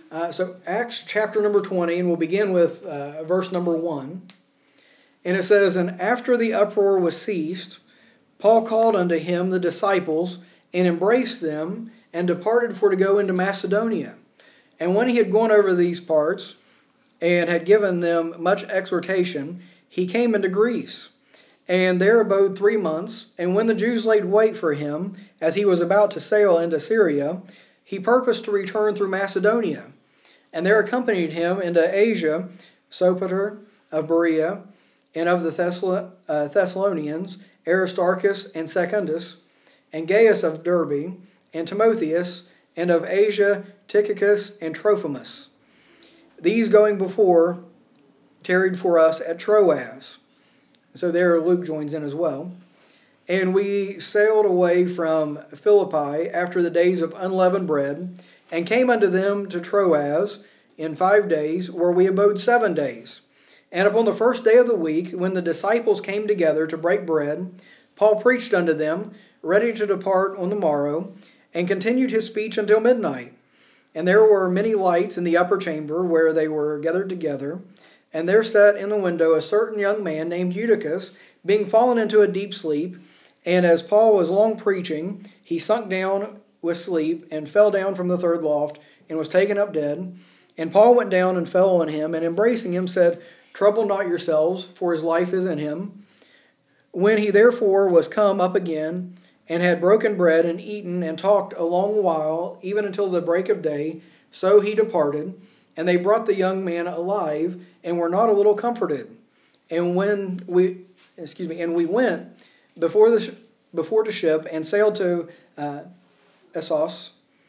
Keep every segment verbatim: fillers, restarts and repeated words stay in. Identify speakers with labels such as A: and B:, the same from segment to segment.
A: Uh, so Acts chapter number twenty, and we'll begin with uh, verse number one. And it says, "And after the uproar was ceased, Paul called unto him the disciples, and embraced them, and departed for to go into Macedonia. And when he had gone over these parts, and had given them much exhortation, he came into Greece, and there abode three months. And when the Jews laid wait for him, as he was about to sail into Syria, he purposed to return through Macedonia. And there accompanied him into Asia Sopater of Berea, and of the Thessal- uh, Thessalonians, Aristarchus and Secundus, and Gaius of Derbe, and Timotheus, and of Asia Tychicus and Trophimus. These going before tarried for us at Troas." So there Luke joins in as well. "And we sailed away from Philippi after the days of unleavened bread, and came unto them to Troas in five days, where we abode seven days. And upon the first day of the week, when the disciples came together to break bread, Paul preached unto them, ready to depart on the morrow, and continued his speech until midnight. And there were many lights in the upper chamber where they were gathered together. And there sat in the window a certain young man named Eutychus, being fallen into a deep sleep. And as Paul was long preaching, he sunk down with sleep, and fell down from the third loft, and was taken up dead. And Paul went down and fell on him, and embracing him said, Trouble not yourselves, for his life is in him. When he therefore was come up again, and had broken bread, and eaten, and talked a long while, even until the break of day, so he departed. And they brought the young man alive, and were not a little comforted. And when we, excuse me, and we went before the before the ship, and sailed to uh, Assos,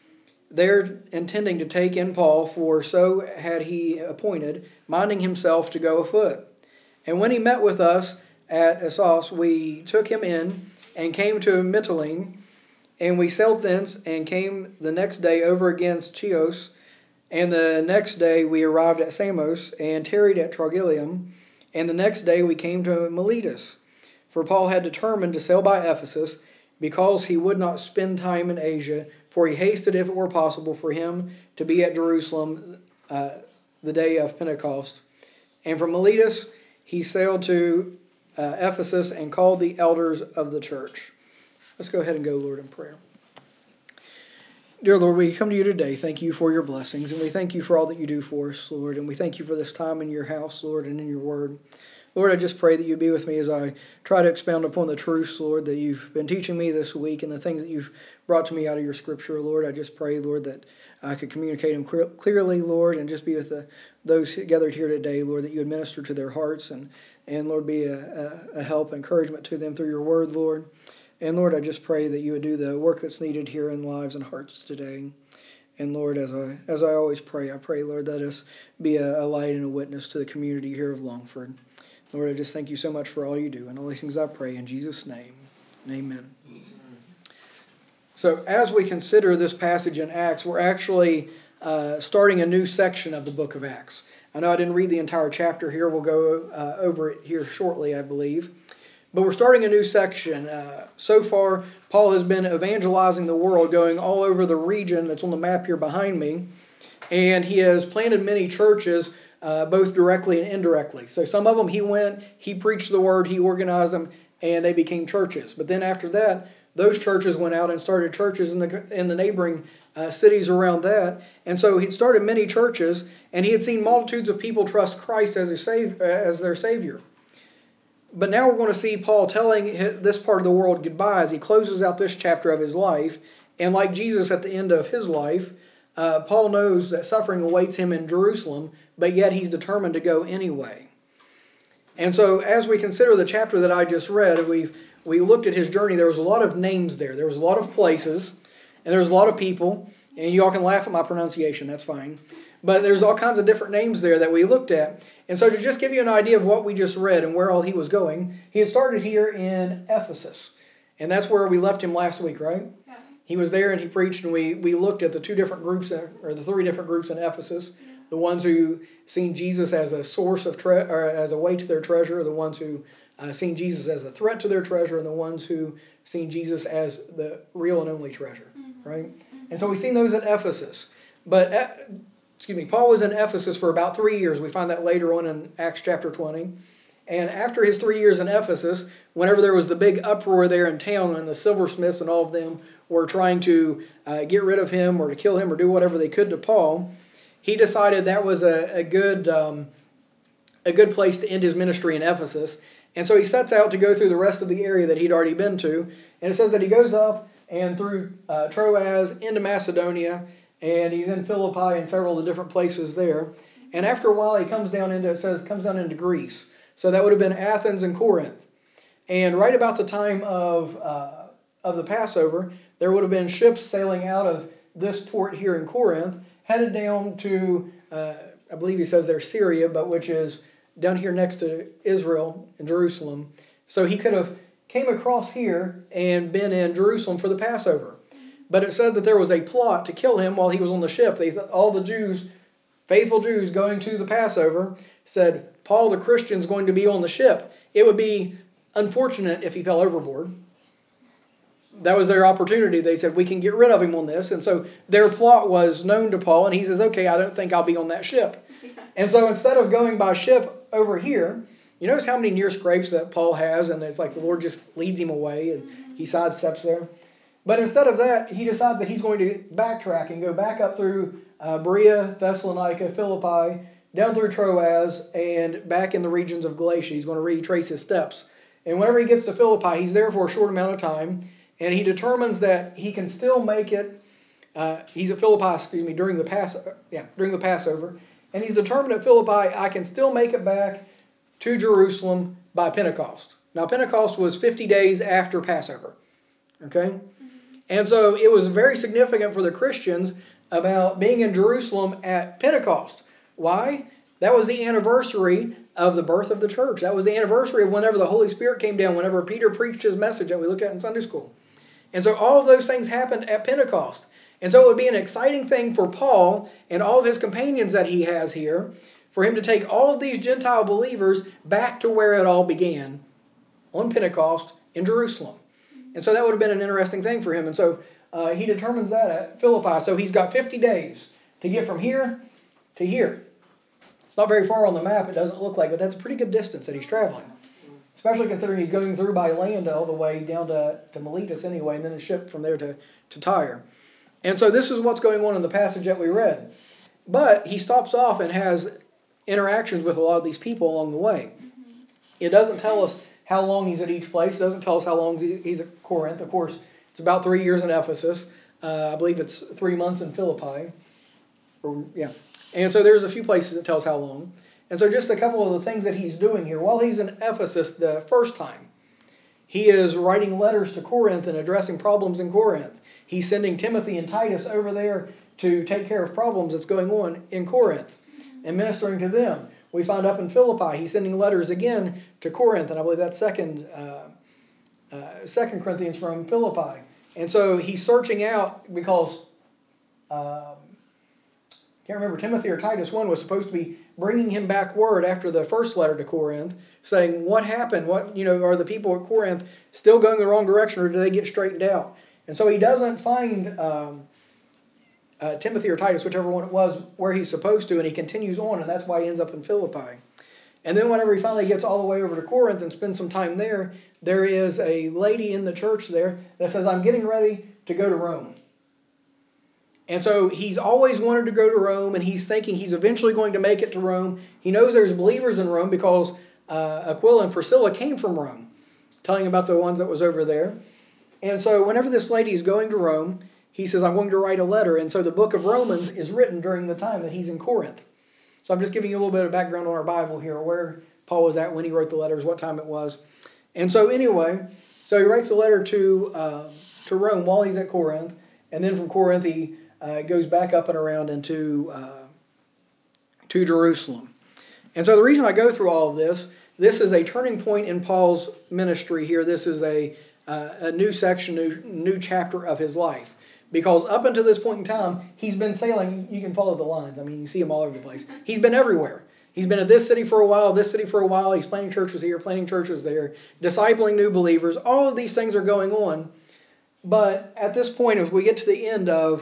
A: there intending to take in Paul, for so had he appointed, minding himself to go afoot. And when he met with us at Assos, we took him in, and came to Mytilene, and we sailed thence, and came the next day over against Chios. And the next day we arrived at Samos, and tarried at Trogyllium. And the next day we came to Miletus. For Paul had determined to sail by Ephesus, because he would not spend time in Asia, for he hasted, if it were possible, for him to be at Jerusalem uh, the day of Pentecost. And from Miletus he sailed to uh, Ephesus, and called the elders of the church." Let's go ahead and go, Lord, in prayer. Dear Lord, we come to you today. Thank you for your blessings, and we thank you for all that you do for us, Lord. And we thank you for this time in your house, Lord, and in your word. Lord, I just pray that you be with me as I try to expound upon the truths, Lord, that you've been teaching me this week, and the things that you've brought to me out of your scripture, Lord. I just pray, Lord, that I could communicate them clear, clearly, Lord, and just be with the, those gathered here today, Lord, that you would minister to their hearts, and, and Lord, be a, a, a help, encouragement to them through your word, Lord. And Lord, I just pray that you would do the work that's needed here in lives and hearts today. And Lord, as I as I always pray, I pray, Lord, let us be a, a light and a witness to the community here of Longford. Lord, I just thank you so much for all you do. And all these things I pray in Jesus' name. Amen. So as we consider this passage in Acts, we're actually uh, starting a new section of the book of Acts. I know I didn't read the entire chapter here. We'll go uh, over it here shortly, I believe. But we're starting a new section. Uh, so far, Paul has been evangelizing the world, going all over the region that's on the map here behind me. And he has planted many churches, uh, both directly and indirectly. So some of them he went, he preached the word, he organized them, and they became churches. But then after that, those churches went out and started churches in the in the neighboring uh, cities around that. And so he started many churches, and he had seen multitudes of people trust Christ as, a sav- as their Savior. But now we're going to see Paul telling this part of the world goodbye as he closes out this chapter of his life. And like Jesus at the end of his life, uh, Paul knows that suffering awaits him in Jerusalem, but yet he's determined to go anyway. And so as we consider the chapter that I just read, we we looked at his journey. There was a lot of names there. There was a lot of places, and there was a lot of people. And you all can laugh at my pronunciation, that's fine. But there's all kinds of different names there that we looked at. And so to just give you an idea of what we just read and where all he was going, he had started here in Ephesus. And that's where we left him last week, right? Yeah. He was there and he preached, and we, we looked at the two different groups, or the three different groups in Ephesus. Yeah. The ones who seen Jesus as a source of, tre- or as a way to their treasure, the ones who uh, seen Jesus as a threat to their treasure, and the ones who seen Jesus as the real and only treasure, mm-hmm. right? Mm-hmm. And so we've seen those at Ephesus. But at, excuse me, Paul was in Ephesus for about three years. We find that later on in Acts chapter twenty. And after his three years in Ephesus, whenever there was the big uproar there in town and the silversmiths and all of them were trying to uh, get rid of him or to kill him or do whatever they could to Paul, he decided that was a, a good um, a good place to end his ministry in Ephesus. And so he sets out to go through the rest of the area that he'd already been to. And it says that he goes up and through uh, Troas into Macedonia, and he's in Philippi and several of the different places there. And after a while, he comes down into, it says, comes down into Greece. So that would have been Athens and Corinth. And right about the time of uh, of the Passover, there would have been ships sailing out of this port here in Corinth, headed down to, uh, I believe he says there Syria, but which is down here next to Israel and Jerusalem. So he could have came across here and been in Jerusalem for the Passover. But it said that there was a plot to kill him while he was on the ship. They thought all the Jews, faithful Jews going to the Passover, said, Paul the Christian's going to be on the ship. It would be unfortunate if he fell overboard. That was their opportunity. They said, we can get rid of him on this. And so their plot was known to Paul, and he says, okay, I don't think I'll be on that ship. And so instead of going by ship over here, you notice how many near scrapes that Paul has, and it's like the Lord just leads him away, and he sidesteps there. But instead of that, he decides that he's going to backtrack and go back up through uh, Berea, Thessalonica, Philippi, down through Troas, and back in the regions of Galatia. He's going to retrace his steps. And whenever he gets to Philippi, he's there for a short amount of time, and he determines that he can still make it. Uh, he's at Philippi, excuse me, during the Pass, yeah, during the Passover, and he's determined at Philippi, I can still make it back to Jerusalem by Pentecost. Now, Pentecost was fifty days after Passover. Okay, mm-hmm. And so it was very significant for the Christians about being in Jerusalem at Pentecost. Why? That was the anniversary of the birth of the church. That was the anniversary of whenever the Holy Spirit came down, whenever Peter preached his message that we looked at in Sunday school. And so all of those things happened at Pentecost. And so it would be an exciting thing for Paul and all of his companions that he has here, for him to take all of these Gentile believers back to where it all began, on Pentecost in Jerusalem. And so that would have been an interesting thing for him. And so uh, he determines that at Philippi. So he's got fifty days to get from here to here. It's not very far on the map, it doesn't look like, but that's a pretty good distance that he's traveling. Especially considering he's going through by land all the way down to, to Miletus anyway, and then a ship from there to, to Tyre. And so this is what's going on in the passage that we read. But he stops off and has interactions with a lot of these people along the way. It doesn't tell us how long he's at each place. It doesn't tell us how long he's at Corinth. Of course, it's about three years in Ephesus. Uh, I believe it's three months in Philippi. Or, yeah. And so there's a few places that tells how long. And so just a couple of the things that he's doing here. While he's in Ephesus the first time, he is writing letters to Corinth and addressing problems in Corinth. He's sending Timothy and Titus over there to take care of problems that's going on in Corinth and ministering to them. We find up in Philippi, he's sending letters again to Corinth, and I believe that's second, uh, uh, Second Corinthians from Philippi. And so he's searching out because um, can't remember, Timothy or Titus one was supposed to be bringing him back word after the first letter to Corinth, saying what happened, what you know, are the people at Corinth still going the wrong direction, or do they get straightened out? And so he doesn't find um, uh, Timothy or Titus, whichever one it was, where he's supposed to, and he continues on, and that's why he ends up in Philippi. And then whenever he finally gets all the way over to Corinth and spends some time there, there is a lady in the church there that says, I'm getting ready to go to Rome. And so he's always wanted to go to Rome, and he's thinking he's eventually going to make it to Rome. He knows there's believers in Rome because uh, Aquila and Priscilla came from Rome, telling about the ones that was over there. And so whenever this lady is going to Rome, he says, I'm going to write a letter. And so the book of Romans is written during the time that he's in Corinth. So I'm just giving you a little bit of background on our Bible here, where Paul was at when he wrote the letters, what time it was. And so anyway, so he writes a letter to uh, to Rome while he's at Corinth. And then from Corinth, he uh, goes back up and around into uh, to Jerusalem. And so the reason I go through all of this, this is a turning point in Paul's ministry here. This is a uh, a new section, new, new chapter of his life. Because up until this point in time, he's been sailing. You can follow the lines. I mean, you see him all over the place. He's been everywhere. He's been at this city for a while, this city for a while. He's planting churches here, planting churches there, discipling new believers. All of these things are going on. But at this point, as we get to the end of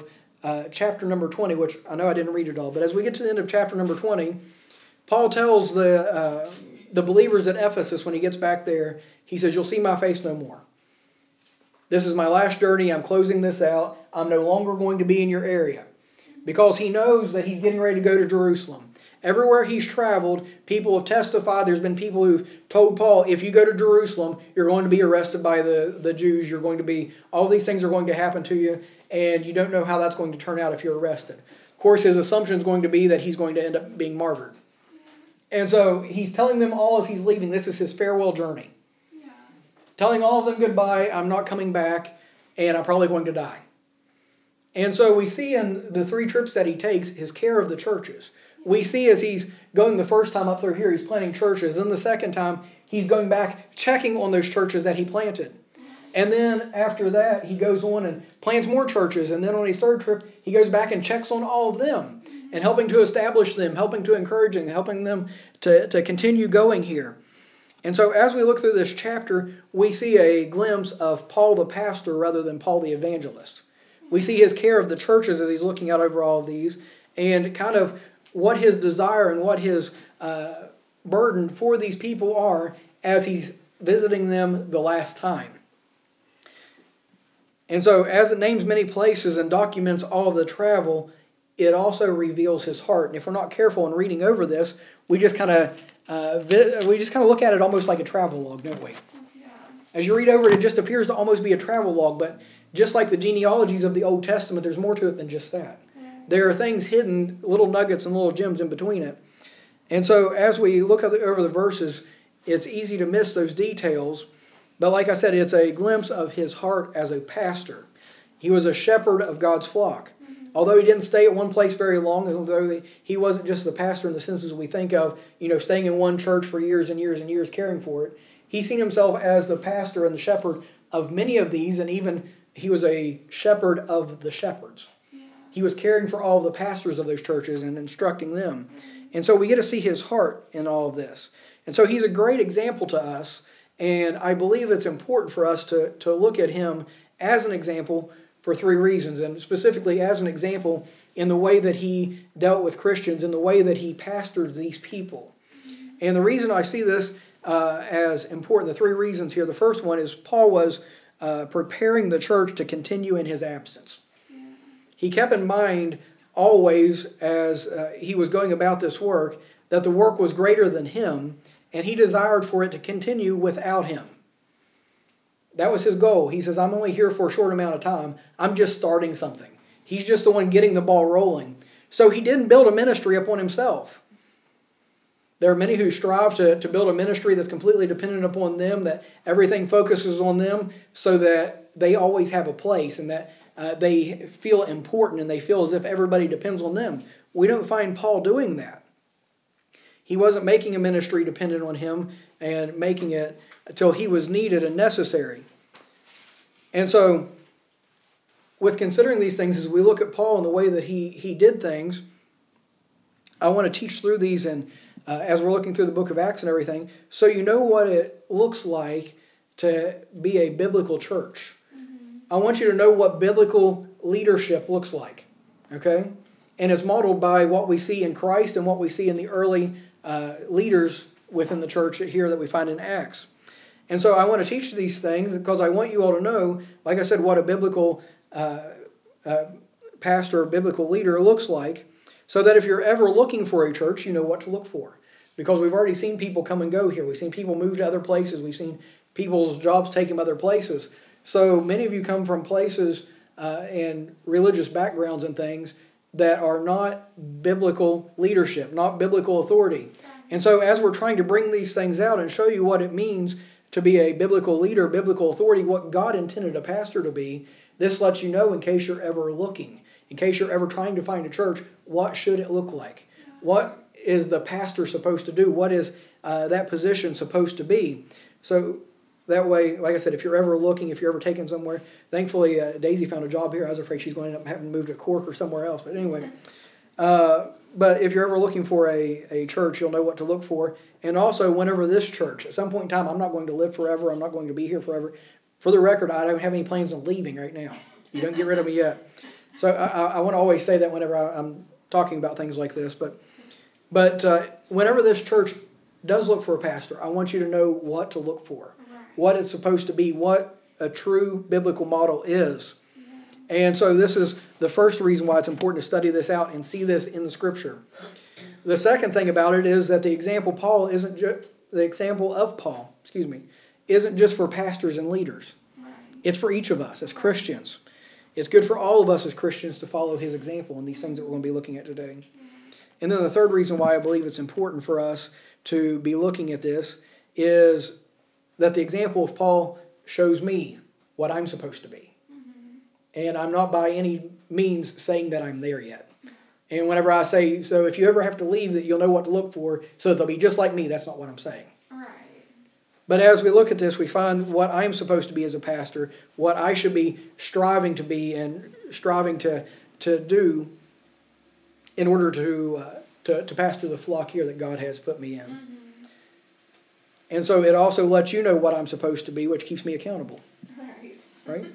A: uh, chapter number twenty, which I know I didn't read it all, but as we get to the end of chapter number twenty, Paul tells the uh, the believers at Ephesus when he gets back there, he says, "You'll see my face no more. This is my last journey. I'm closing this out. I'm no longer going to be in your area." Because he knows that he's getting ready to go to Jerusalem. Everywhere he's traveled, people have testified. There's been people who've told Paul, if you go to Jerusalem, you're going to be arrested by the, the Jews. You're going to be, all these things are going to happen to you, and you don't know how that's going to turn out if you're arrested. Of course, his assumption is going to be that he's going to end up being martyred. And so he's telling them all as he's leaving, this is his farewell journey. Yeah. Telling all of them goodbye, I'm not coming back, and I'm probably going to die. And so we see in the three trips that he takes his care of the churches. We see as he's going the first time up through here, he's planting churches. Then the second time, he's going back, checking on those churches that he planted. And then after that, he goes on and plants more churches. And then on his third trip, he goes back and checks on all of them and helping to establish them, helping to encourage them, helping them to, to continue going here. And so as we look through this chapter, we see a glimpse of Paul the pastor rather than Paul the evangelist. We see his care of the churches as he's looking out over all of these, and kind of what his desire and what his uh, burden for these people are as he's visiting them the last time. And so as it names many places and documents all of the travel, it also reveals his heart. And if we're not careful in reading over this, we just kind of uh, vi- we just kind of look at it almost like a travel log, don't we? Yeah. As you read over it, it just appears to almost be a travel log, but just like the genealogies of the Old Testament, there's more to it than just that. There are things hidden, little nuggets and little gems in between it. And so as we look at the, over the verses, it's easy to miss those details. But like I said, it's a glimpse of his heart as a pastor. He was a shepherd of God's flock. Mm-hmm. Although he didn't stay at one place very long, although he wasn't just the pastor in the senses we think of, you know, staying in one church for years and years and years caring for it, he seen himself as the pastor and the shepherd of many of these, and even he was a shepherd of the shepherds. Yeah. He was caring for all the pastors of those churches and instructing them. Mm-hmm. And so we get to see his heart in all of this. And so he's a great example to us. And I believe it's important for us to, to look at him as an example for three reasons. And specifically as an example in the way that he dealt with Christians, in the way that he pastored these people. Mm-hmm. And the reason I see this uh, as important, the three reasons here. The first one is Paul was Uh, preparing the church to continue in his absence. Yeah. He kept in mind always as uh, he was going about this work that the work was greater than him, and he desired for it to continue without him. That was his goal. He says, I'm only here for a short amount of time. I'm just starting something. He's just the one getting the ball rolling. So he didn't build a ministry upon himself. There are many who strive to, to build a ministry that's completely dependent upon them, that everything focuses on them so that they always have a place and that uh, they feel important and they feel as if everybody depends on them. We don't find Paul doing that. He wasn't making a ministry dependent on him and making it until he was needed and necessary. And so, with considering these things, as we look at Paul and the way that he, he did things, I want to teach through these and Uh, as we're looking through the book of Acts and everything, so you know what it looks like to be a biblical church. Mm-hmm. I want you to know what biblical leadership looks like. Okay? And it's modeled by what we see in Christ and what we see in the early uh, leaders within the church here that we find in Acts. And so I want to teach these things because I want you all to know, like I said, what a biblical uh, uh, pastor or biblical leader looks like. So that if you're ever looking for a church, you know what to look for. Because we've already seen people come and go here. We've seen people move to other places. We've seen people's jobs taken other places. So many of you come from places uh, and religious backgrounds and things that are not biblical leadership, not biblical authority. And so as we're trying to bring these things out and show you what it means to be a biblical leader, biblical authority, what God intended a pastor to be, this lets you know in case you're ever looking. In case you're ever trying to find a church, what should it look like? What is the pastor supposed to do? What is uh, that position supposed to be? So that way, like I said, if you're ever looking, if you're ever taken somewhere, thankfully uh, Daisy found a job here. I was afraid she's going to end up having to move to Cork or somewhere else. But anyway, uh, but if you're ever looking for a, a church, you'll know what to look for. And also, whenever this church, at some point in time, I'm not going to live forever. I'm not going to be here forever. For the record, I don't have any plans on leaving right now. You don't get rid of me yet. So I, I want to always say that whenever I, I'm talking about things like this. But but uh, whenever this church does look for a pastor, I want you to know what to look for, right. What it's supposed to be, what a true biblical model is. Yeah. And so this is the first reason why it's important to study this out and see this in the Scripture. The second thing about it is that the example Paul isn't ju- the example of Paul, excuse me, isn't just for pastors and leaders. Right. It's for each of us as Christians. It's good for all of us as Christians to follow his example in these things that we're going to be looking at today. And then the third reason why I believe it's important for us to be looking at this is that the example of Paul shows me what I'm supposed to be. Mm-hmm. And I'm not by any means saying that I'm there yet. And whenever I say, so if you ever have to leave, that you'll know what to look for, so that they'll be just like me, that's not what I'm saying. Right. But as we look at this, we find what I'm supposed to be as a pastor, what I should be striving to be and striving to to do in order to uh, to, to pastor the flock here that God has put me in. Mm-hmm. And so it also lets you know what I'm supposed to be, which keeps me accountable. Right. Right?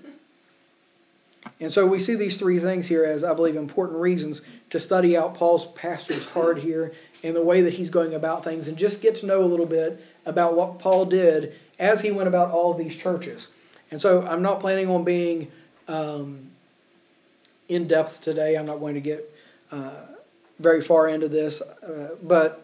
A: And so we see these three things here as, I believe, important reasons to study out Paul's pastor's heart here and the way that he's going about things and just get to know a little bit about what Paul did as he went about all of these churches. And so I'm not planning on being um, in depth today. I'm not going to get uh, very far into this. Uh, but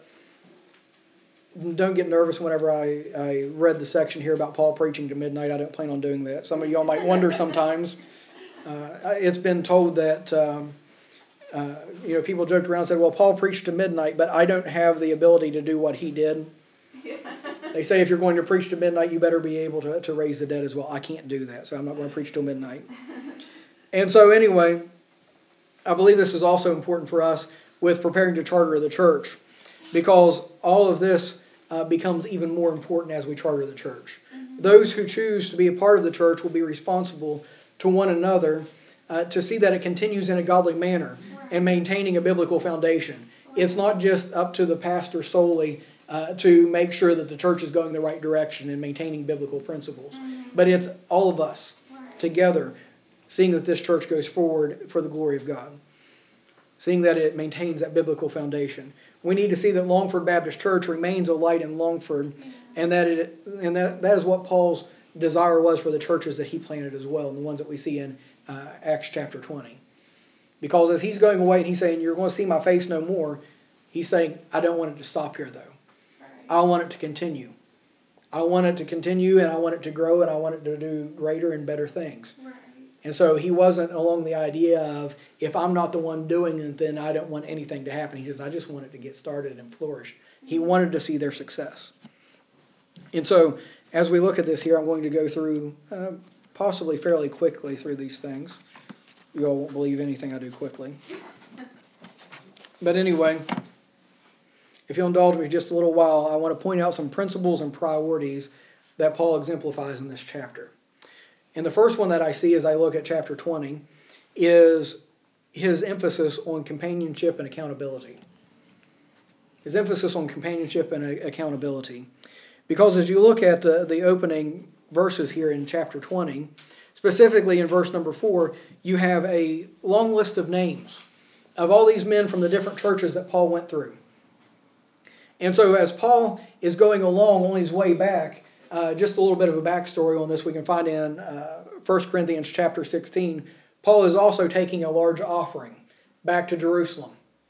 A: don't get nervous whenever I, I read the section here about Paul preaching to midnight. I don't plan on doing that. Some of y'all might wonder sometimes. Uh, it's been told that, um, uh, you know, people joked around and said, well, Paul preached to midnight, but I don't have the ability to do what he did. Yeah. They say if you're going to preach to midnight, you better be able to, to raise the dead as well. I can't do that, so I'm not going to preach till midnight. And so anyway, I believe this is also important for us with preparing to charter the church, because all of this uh, becomes even more important as we charter the church. Mm-hmm. Those who choose to be a part of the church will be responsible to one another uh, to see that it continues in a godly manner and maintaining a biblical foundation. It's not just up to the pastor solely uh, to make sure that the church is going the right direction and maintaining biblical principles, mm-hmm. but it's all of us together seeing that this church goes forward for the glory of God, seeing that it maintains that biblical foundation. We need to see that Longford Baptist Church remains a light in Longford, and that it and that, that is what Paul's desire was for the churches that he planted as well, and the ones that we see in uh, Acts chapter twenty. Because as he's going away and he's saying, you're going to see my face no more, he's saying, I don't want it to stop here though. Right. I want it to continue. I want it to continue, and I want it to grow, and I want it to do greater and better things. Right. And so he wasn't along the idea of, if I'm not the one doing it, then I don't want anything to happen. He says, I just want it to get started and flourish. Mm-hmm. He wanted to see their success. And so as we look at this here, I'm going to go through uh, possibly fairly quickly through these things. You all won't believe anything I do quickly. But anyway, if you'll indulge me just a little while, I want to point out some principles and priorities that Paul exemplifies in this chapter. And the first one that I see as I look at chapter twenty is his emphasis on companionship and accountability. His emphasis on companionship and accountability. Because as you look at the, the opening verses here in chapter twenty, specifically in verse number four, you have a long list of names of all these men from the different churches that Paul went through. And so as Paul is going along on his way back, uh, just a little bit of a backstory on this we can find in uh, First Corinthians chapter sixteen. Paul is also taking a large offering back to Jerusalem.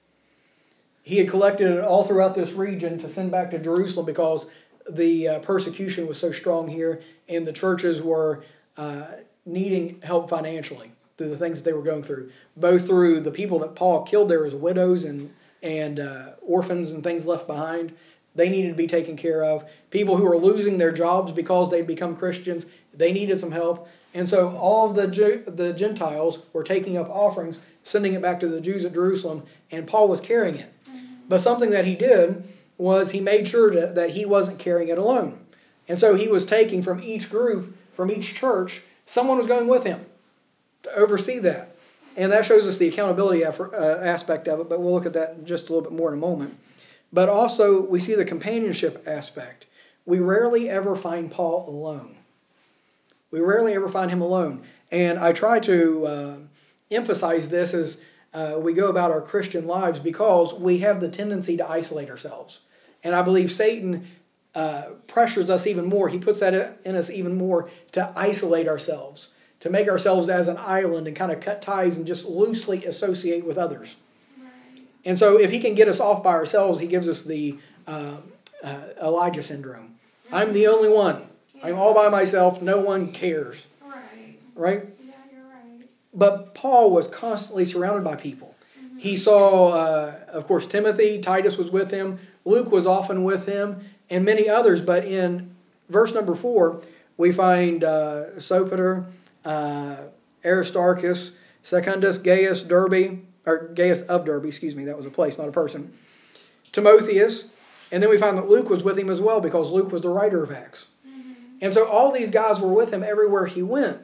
A: He had collected it all throughout this region to send back to Jerusalem because the uh, persecution was so strong here, and the churches were uh, needing help financially through the things that they were going through, both through the people that Paul killed there as widows and and uh, orphans and things left behind. They needed to be taken care of. People who were losing their jobs because they'd become Christians, they needed some help. And so all of the the Gentiles were taking up offerings, sending it back to the Jews at Jerusalem, and Paul was carrying it. Mm-hmm. But something that he did was he made sure to, that he wasn't carrying it alone. And so he was taking from each group, from each church, someone was going with him to oversee that. And that shows us the accountability effort, uh, aspect of it, but we'll look at that just a little bit more in a moment. But also we see the companionship aspect. We rarely ever find Paul alone. We rarely ever find him alone. And I try to uh, emphasize this as uh, we go about our Christian lives, because we have the tendency to isolate ourselves. And I believe Satan uh, pressures us even more. He puts that in us even more to isolate ourselves, to make ourselves as an island and kind of cut ties and just loosely associate with others. Right. And so if he can get us off by ourselves, he gives us the uh, uh, Elijah syndrome. Mm-hmm. I'm the only one. Yeah. I'm all by myself. No one cares. Right. Right? Yeah, you're right. But Paul was constantly surrounded by people. Mm-hmm. He saw, uh, of course, Timothy. Titus was with him. Luke was often with him, and many others. But in verse number four, we find uh, Sopater, uh, Aristarchus, Secundus, Gaius, Derbe, or Gaius of Derbe, excuse me, that was a place, not a person, Timotheus, and then we find that Luke was with him as well, because Luke was the writer of Acts. Mm-hmm. And so all these guys were with him everywhere he went.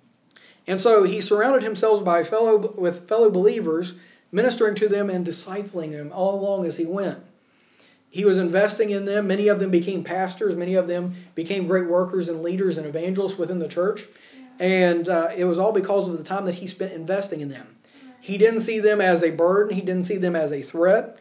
A: And so he surrounded himself by fellow with fellow believers, ministering to them and discipling them all along as he went. He was investing in them. Many of them became pastors. Many of them became great workers and leaders and evangelists within the church. Yeah. And uh, it was all because of the time that he spent investing in them. Right. He didn't see them as a burden. He didn't see them as a threat.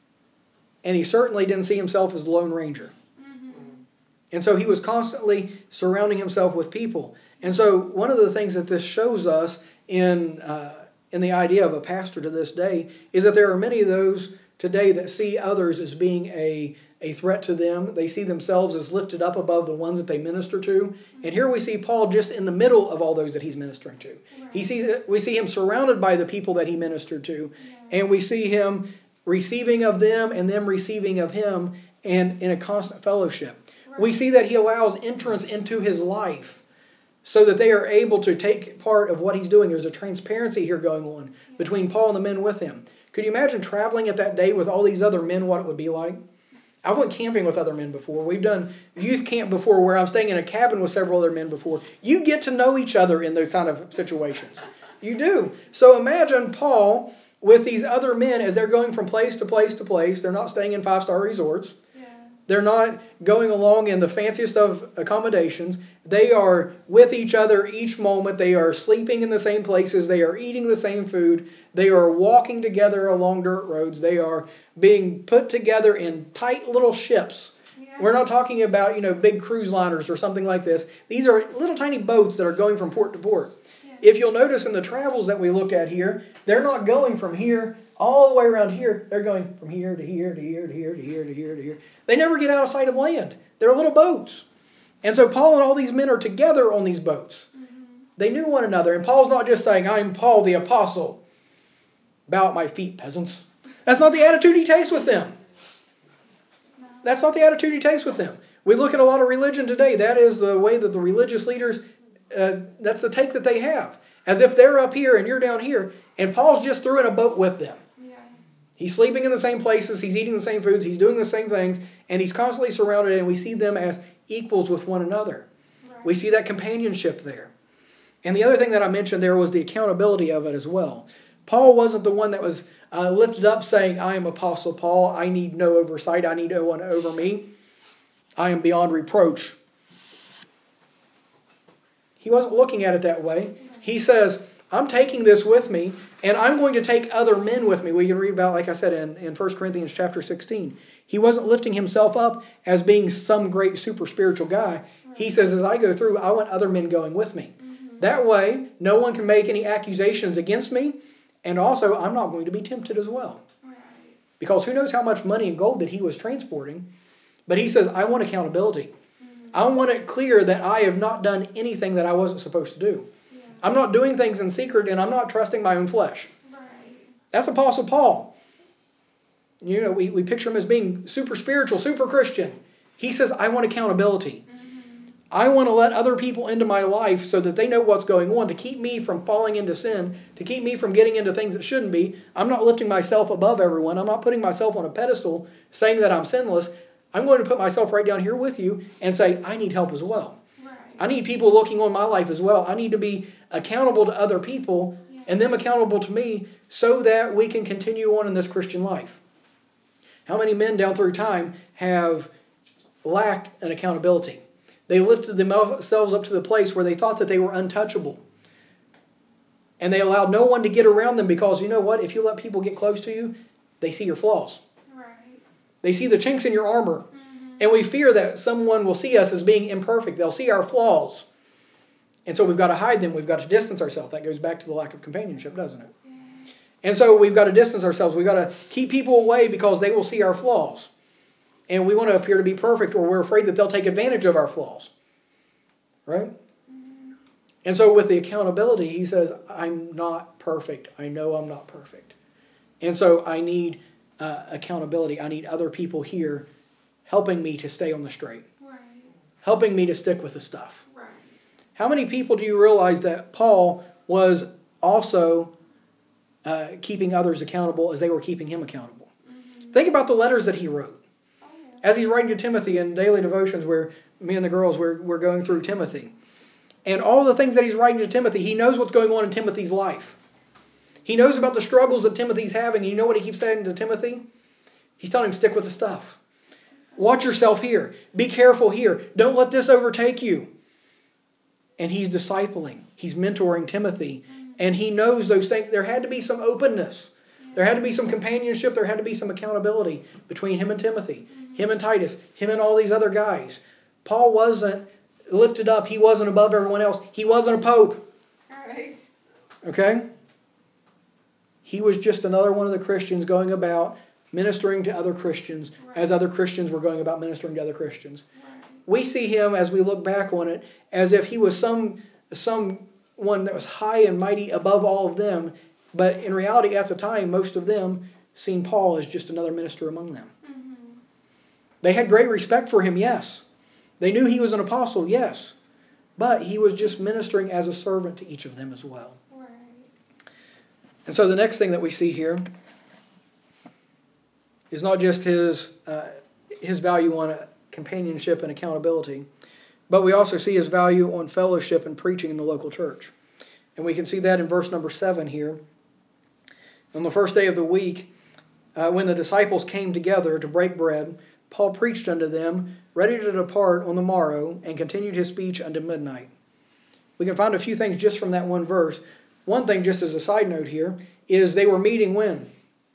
A: And he certainly didn't see himself as the Lone Ranger. Mm-hmm. And so he was constantly surrounding himself with people. And so one of the things that this shows us in uh, in the idea of a pastor to this day is that there are many of those today that see others as being a, a threat to them. They see themselves as lifted up above the ones that they minister to. And here we see Paul just in the middle of all those that he's ministering to. Right. He sees we see him surrounded by the people that he ministered to. Yeah. And we see him receiving of them and them receiving of him, and in a constant fellowship. Right. We see that he allows entrance into his life so that they are able to take part of what he's doing. There's a transparency here going on yeah. between Paul and the men with him. Could you imagine traveling at that day with all these other men, what it would be like? I went camping with other men before. We've done youth camp before where I'm staying in a cabin with several other men before. You get to know each other in those kind of situations. You do. So imagine Paul with these other men as they're going from place to place to place. They're not staying in five-star resorts. Yeah. They're not going along in the fanciest of accommodations. They are with each other each moment. They are sleeping in the same places. They are eating the same food. They are walking together along dirt roads. They are being put together in tight little ships. Yeah. We're not talking about, you know, big cruise liners or something like this. These are little tiny boats that are going from port to port. Yeah. If you'll notice in the travels that we look at here, they're not going from here all the way around here. They're going from here to here to here to here to here to here to here. They never get out of sight of land. They're little boats. And so Paul and all these men are together on these boats. Mm-hmm. They knew one another. And Paul's not just saying, I'm Paul the apostle. Bow at my feet, peasants. That's not the attitude he takes with them. No. That's not the attitude he takes with them. We look at a lot of religion today. That is the way that the religious leaders, uh, that's the take that they have. As if they're up here and you're down here. And Paul's just through in a boat with them. Yeah. He's sleeping in the same places. He's eating the same foods. He's doing the same things. And he's constantly surrounded. And we see them as equals with one another. Right. We see that companionship there. And the other thing that I mentioned there was the accountability of it as well. Paul wasn't the one that was uh, lifted up saying, I am Apostle Paul. I need no oversight. I need no one over me. I am beyond reproach. He wasn't looking at it that way. He says, I'm taking this with me, and I'm going to take other men with me. We can read about, like I said, in, in First Corinthians chapter sixteen. He wasn't lifting himself up as being some great super spiritual guy. He says, as I go through, I want other men going with me. Mm-hmm. That way, no one can make any accusations against me. And also, I'm not going to be tempted as well. Right. Because who knows how much money and gold that he was transporting. But he says, I want accountability. Mm-hmm. I want it clear that I have not done anything that I wasn't supposed to do. Yeah. I'm not doing things in secret, and I'm not trusting my own flesh. Right. That's Apostle Paul. You know, we, we picture him as being super spiritual, super Christian. He says, I want accountability. Mm-hmm. I want to let other people into my life so that they know what's going on, to keep me from falling into sin, to keep me from getting into things that shouldn't be. I'm not lifting myself above everyone. I'm not putting myself on a pedestal saying that I'm sinless. I'm going to put myself right down here with you and say, I need help as well. Right. I need people looking on my life as well. I need to be accountable to other people yeah. and them accountable to me so that we can continue on in this Christian life. How many men down through time have lacked an accountability? They lifted themselves up to the place where they thought that they were untouchable. And they allowed no one to get around them because, you know what? If you let people get close to you, they see your flaws.
B: Right.
A: They see the chinks in your armor. Mm-hmm. And we fear that someone will see us as being imperfect. They'll see our flaws. And so we've got to hide them. We've got to distance ourselves. That goes back to the lack of companionship, doesn't it? Yeah. And so we've got to distance ourselves. We've got to keep people away because they will see our flaws. And we want to appear to be perfect, or we're afraid that they'll take advantage of our flaws. Right? Mm-hmm. And so with the accountability, he says, I'm not perfect. I know I'm not perfect. And so I need uh, accountability. I need other people here helping me to stay on the straight.
B: Right.
A: Helping me to stick with the stuff.
B: Right.
A: How many people do you realize that Paul was also uh, keeping others accountable as they were keeping him accountable? Mm-hmm. Think about the letters that he wrote. Oh, yeah. As he's writing to Timothy in daily devotions where me and the girls were, were going through Timothy. And all the things that he's writing to Timothy, he knows what's going on in Timothy's life. He knows about the struggles that Timothy's having. You know what he keeps saying to Timothy? He's telling him, stick with the stuff. Watch yourself here. Be careful here. Don't let this overtake you. And he's discipling. He's mentoring Timothy. And he knows those things. There had to be some openness. There had to be some companionship. There had to be some accountability between him and Timothy. Him and Titus. Him and all these other guys. Paul wasn't lifted up. He wasn't above everyone else. He wasn't a pope.
B: Right.
A: Okay? He was just another one of the Christians going about ministering to other Christians right. as other Christians were going about ministering to other Christians. Right. We see him, as we look back on it, as if he was some someone that was high and mighty above all of them. But in reality, at the time, most of them seen Paul as just another minister among them. Mm-hmm. They had great respect for him, yes. They knew he was an apostle, yes. But he was just ministering as a servant to each of them as well. Right. And so the next thing that we see here is not just his uh, his value on companionship and accountability, but we also see his value on fellowship and preaching in the local church. And we can see that in verse number seven here. On the first day of the week, uh, when the disciples came together to break bread, Paul preached unto them, ready to depart on the morrow, and continued his speech unto midnight. We can find a few things just from that one verse. One thing, just as a side note here, is they were meeting when?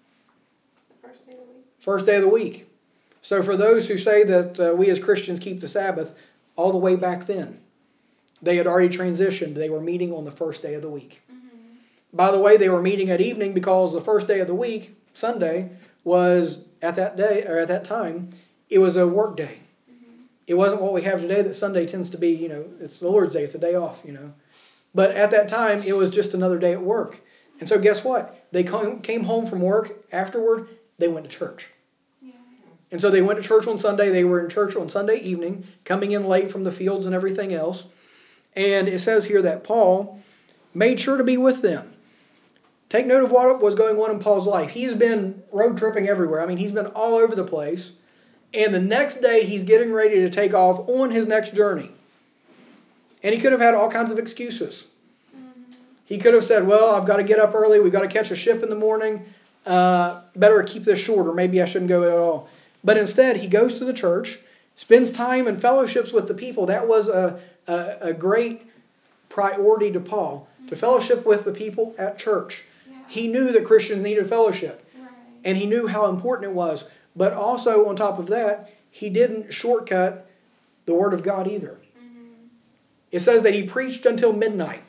B: The first day of the week.
A: First day of the week. So for those who say that uh, we as Christians keep the Sabbath, all the way back then, they had already transitioned. They were meeting on the first day of the week. Mm-hmm. By the way, they were meeting at evening because the first day of the week, Sunday, was at that day or at that time, it was a work day. Mm-hmm. It wasn't what we have today that Sunday tends to be, you know, it's the Lord's Day, it's a day off, you know. But at that time, it was just another day at work. And so guess what? They came home from work. Afterward, they went to church. Yeah. And so they went to church on Sunday. They were in church on Sunday evening, coming in late from the fields and everything else. And it says here that Paul made sure to be with them. Take note of what was going on in Paul's life. He's been road tripping everywhere. I mean, he's been all over the place. And the next day, he's getting ready to take off on his next journey. And he could have had all kinds of excuses. Mm-hmm. He could have said, well, I've got to get up early. We've got to catch a ship in the morning. Uh, better keep this short, or maybe I shouldn't go at all. But instead, he goes to the church, spends time and fellowships with the people. That was a, a, a great priority to Paul, mm-hmm. to fellowship with the people at church. Yeah. He knew that Christians needed fellowship. Right. And he knew how important it was. But also, on top of that, he didn't shortcut the Word of God either. It says that he preached until midnight.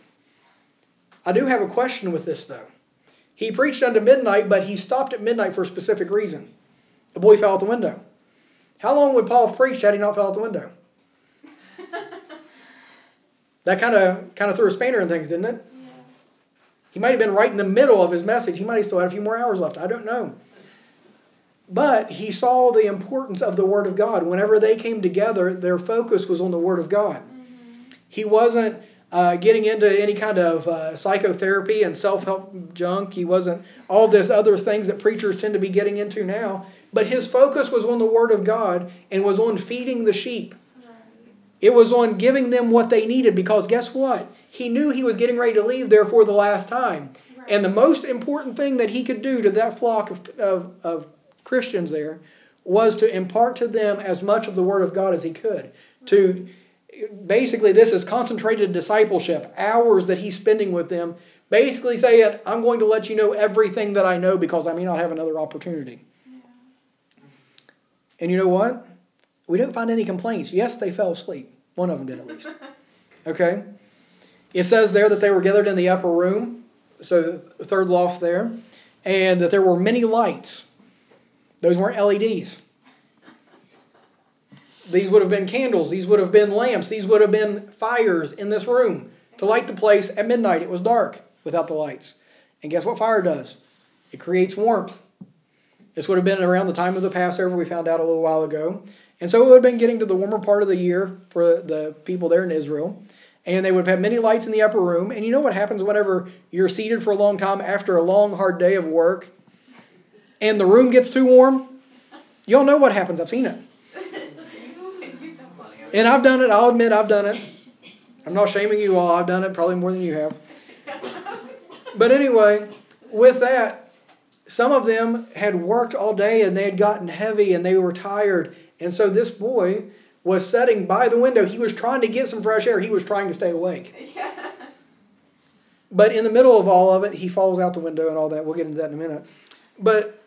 A: I do have a question with this, though. He preached until midnight, but he stopped at midnight for a specific reason. The boy fell out the window. How long would Paul have preached had he not fell out the window? That kind of kind of threw a spanner in things, didn't it? Yeah. He might have been right in the middle of his message. He might have still had a few more hours left. I don't know. But he saw the importance of the Word of God. Whenever they came together, their focus was on the Word of God. He wasn't uh, getting into any kind of uh, psychotherapy and self-help junk. He wasn't all this other things that preachers tend to be getting into now. But his focus was on the Word of God and was on feeding the sheep. Right. It was on giving them what they needed, because guess what? He knew he was getting ready to leave there for the last time. Right. And the most important thing that he could do to that flock of, of, of Christians there was to impart to them as much of the Word of God as he could. Right. To Basically, this is concentrated discipleship, hours that he's spending with them, Basically saying, I'm going to let you know everything that I know because I may not have another opportunity.
B: Yeah.
A: And you know what? We don't find any complaints. Yes, they fell asleep. One of them did at least. Okay? It says there that they were gathered in the upper room, so the third loft there, and that there were many lights. Those weren't L E Ds. These would have been candles. These would have been lamps. These would have been fires in this room to light the place at midnight. It was dark without the lights. And guess what fire does? It creates warmth. This would have been around the time of the Passover, we found out a little while ago. And so it would have been getting to the warmer part of the year for the people there in Israel. And they would have had many lights in the upper room. And you know what happens whenever you're seated for a long time after a long, hard day of work and the room gets too warm? You all know what happens. I've seen it. And I've done it. I'll admit I've done it. I'm not shaming you all. I've done it probably more than you have. But anyway, with that, some of them had worked all day and they had gotten heavy and they were tired. And so this boy was sitting by the window. He was trying to get some fresh air. He was trying to stay awake.
B: Yeah.
A: But in the middle of all of it, he falls out the window and all that. We'll get into that in a minute. But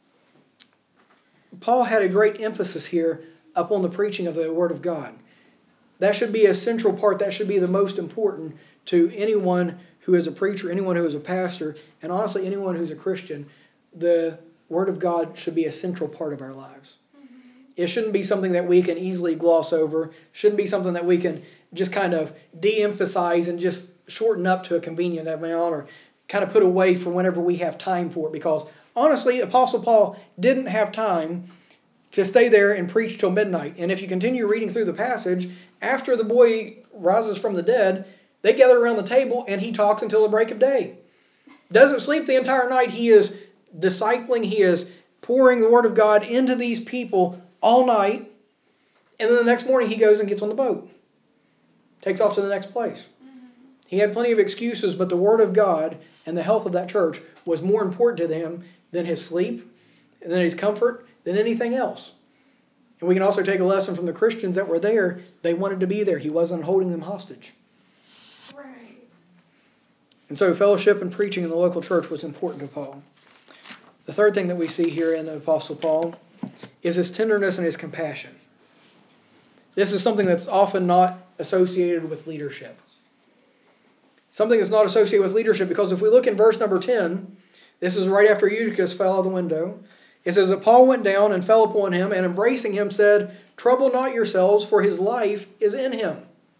A: Paul had a great emphasis here upon the preaching of the Word of God. That should be a central part. That should be the most important to anyone who is a preacher, anyone who is a pastor, and honestly anyone who's a Christian. The Word of God should be a central part of our lives. Mm-hmm. It shouldn't be something that we can easily gloss over. Shouldn't be something that we can just kind of de-emphasize and just shorten up to a convenient amount or kind of put away for whenever we have time for it. Because honestly, Apostle Paul didn't have time to stay there and preach till midnight. And if you continue reading through the passage, after the boy rises from the dead, they gather around the table and he talks until the break of day. Doesn't sleep the entire night. He is discipling. He is pouring the Word of God into these people all night. And then the next morning he goes and gets on the boat. Takes off to the next place. Mm-hmm. He had plenty of excuses, but the Word of God and the health of that church was more important to him than his sleep, than his comfort, than anything else. And we can also take a lesson from the Christians that were there. They wanted to be there. He wasn't holding them hostage.
B: Right.
A: And so fellowship and preaching in the local church was important to Paul. The third thing that we see here in the Apostle Paul is his tenderness and his compassion. This is something that's often not associated with leadership. Something that's not associated with leadership because if we look in verse number ten, this is right after Eutychus fell out of the window. It says that Paul went down and fell upon him and embracing him said, "Trouble not yourselves, for his life is in him."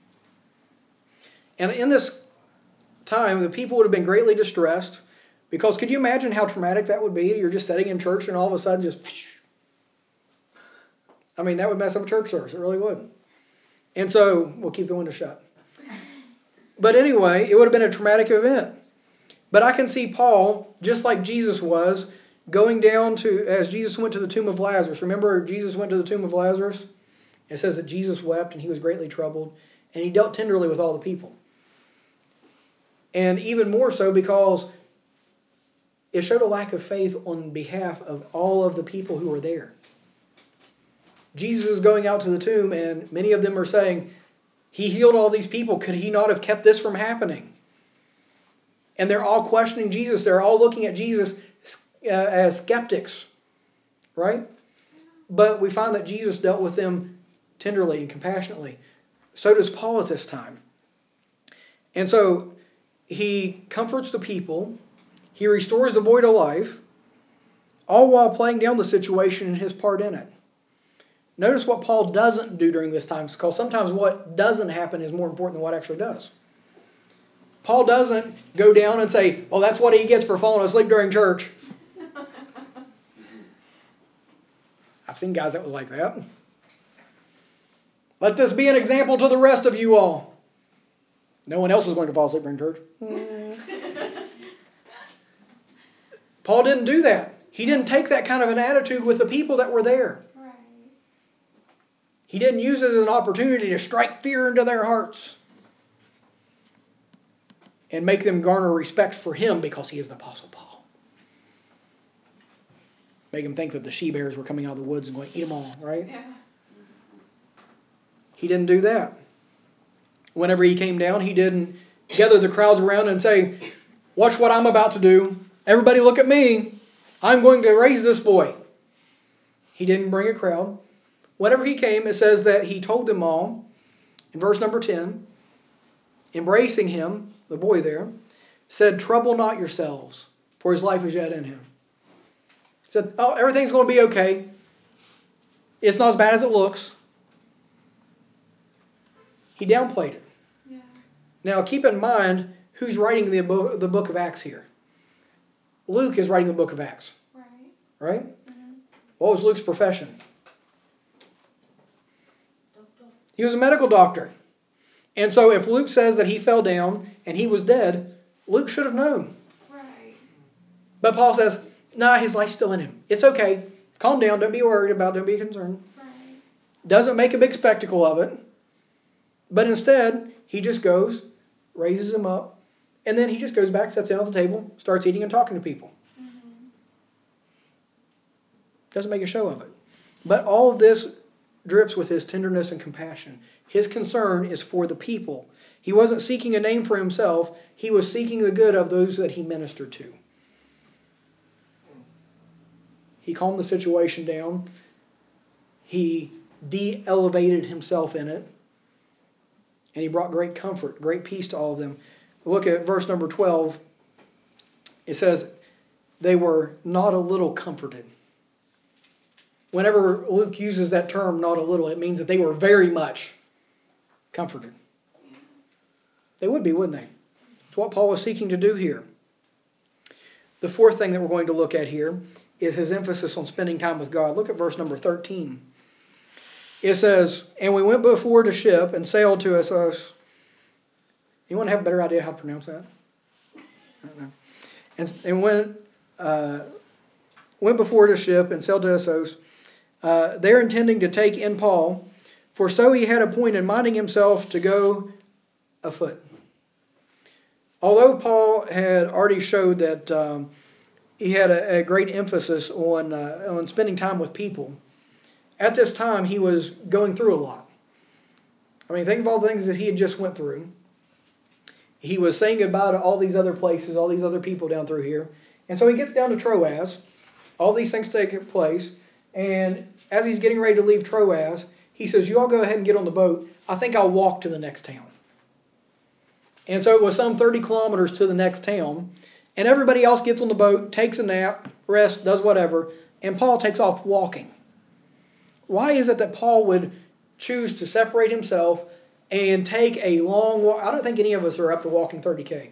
A: And in this time, the people would have been greatly distressed because could you imagine how traumatic that would be? You're just sitting in church and all of a sudden just... I mean, that would mess up a church service. It really would. And so, we'll keep the window shut. But anyway, it would have been a traumatic event. But I can see Paul, just like Jesus was, going down to, as Jesus went to the tomb of Lazarus. Remember, Jesus went to the tomb of Lazarus? It says that Jesus wept and he was greatly troubled. And he dealt tenderly with all the people. And even more so because it showed a lack of faith on behalf of all of the people who were there. Jesus is going out to the tomb and many of them are saying, he healed all these people. Could he not have kept this from happening? And they're all questioning Jesus. They're all looking at Jesus uh, as skeptics. Right? But we find that Jesus dealt with them tenderly and compassionately. So does Paul at this time. And so he comforts the people. He restores the boy to life. All while playing down the situation and his part in it. Notice what Paul doesn't do during this time, because sometimes what doesn't happen is more important than what actually does. Paul doesn't go down and say, "Oh, that's what he gets for falling asleep during church." I've seen guys that was like that. Let this be an example to the rest of you all. No one else is going to fall asleep during church. Paul didn't do that. He didn't take that kind of an attitude with the people that were there. He didn't use it as an opportunity to strike fear into their hearts and make them garner respect for him because he is the Apostle Paul. Make them think that the she-bears were coming out of the woods and going to eat them all, right? Yeah. He didn't do that. Whenever he came down, he didn't gather the crowds around and say, Watch what I'm about to do. Everybody look at me. I'm going to raise this boy. He didn't bring a crowd. Whenever he came, it says that he told them all, in verse number ten, embracing him, the boy there, said, trouble not yourselves, for his life is yet in him. He said, oh, everything's going to be okay. It's not as bad as it looks. He downplayed it.
B: Yeah.
A: Now keep in mind who's writing the book, the book of Acts here. Luke is writing the book of Acts.
B: Right.
A: Right?
B: Mm-hmm.
A: What was Luke's profession? He was a medical doctor. And so if Luke says that he fell down and he was dead, Luke should have known.
B: Right.
A: But Paul says, nah, his life's still in him. It's okay. Calm down. Don't be worried about it. Don't be concerned.
B: Right.
A: Doesn't make a big spectacle of it. But instead, he just goes, raises him up, and then he just goes back, sits down at the table, starts eating and talking to people.
B: Mm-hmm.
A: Doesn't make a show of it. But all of this drips with his tenderness and compassion. His concern is for the people. He wasn't seeking a name for himself. He was seeking the good of those that he ministered to. He calmed the situation down. He de-elevated himself in it. And he brought great comfort, great peace to all of them. Look at verse number twelve. It says, they were not a little comforted. Whenever Luke uses that term, not a little, it means that they were very much comforted. They would be, wouldn't they? It's what Paul was seeking to do here. The fourth thing that we're going to look at here is his emphasis on spending time with God. Look at verse number thirteen. It says, and we went before the ship and sailed to Assos. Anyone have a better idea how to pronounce that? I don't know. And, and went, uh, went before the ship and sailed to Assos. Uh, they're intending to take in Paul, for so he had appointed, minding himself to go afoot. Although Paul had already showed that um, he had a, a great emphasis on uh, on spending time with people, at this time he was going through a lot. I mean, think of all the things that he had just went through. He was saying goodbye to all these other places, all these other people down through here. And so he gets down to Troas. All these things take place. And as he's getting ready to leave Troas, he says, you all go ahead and get on the boat. I think I'll walk to the next town. And so it was some thirty kilometers to the next town. And everybody else gets on the boat, takes a nap, rests, does whatever. And Paul takes off walking. Why is it that Paul would choose to separate himself and take a long walk? I don't think any of us are up to walking thirty K.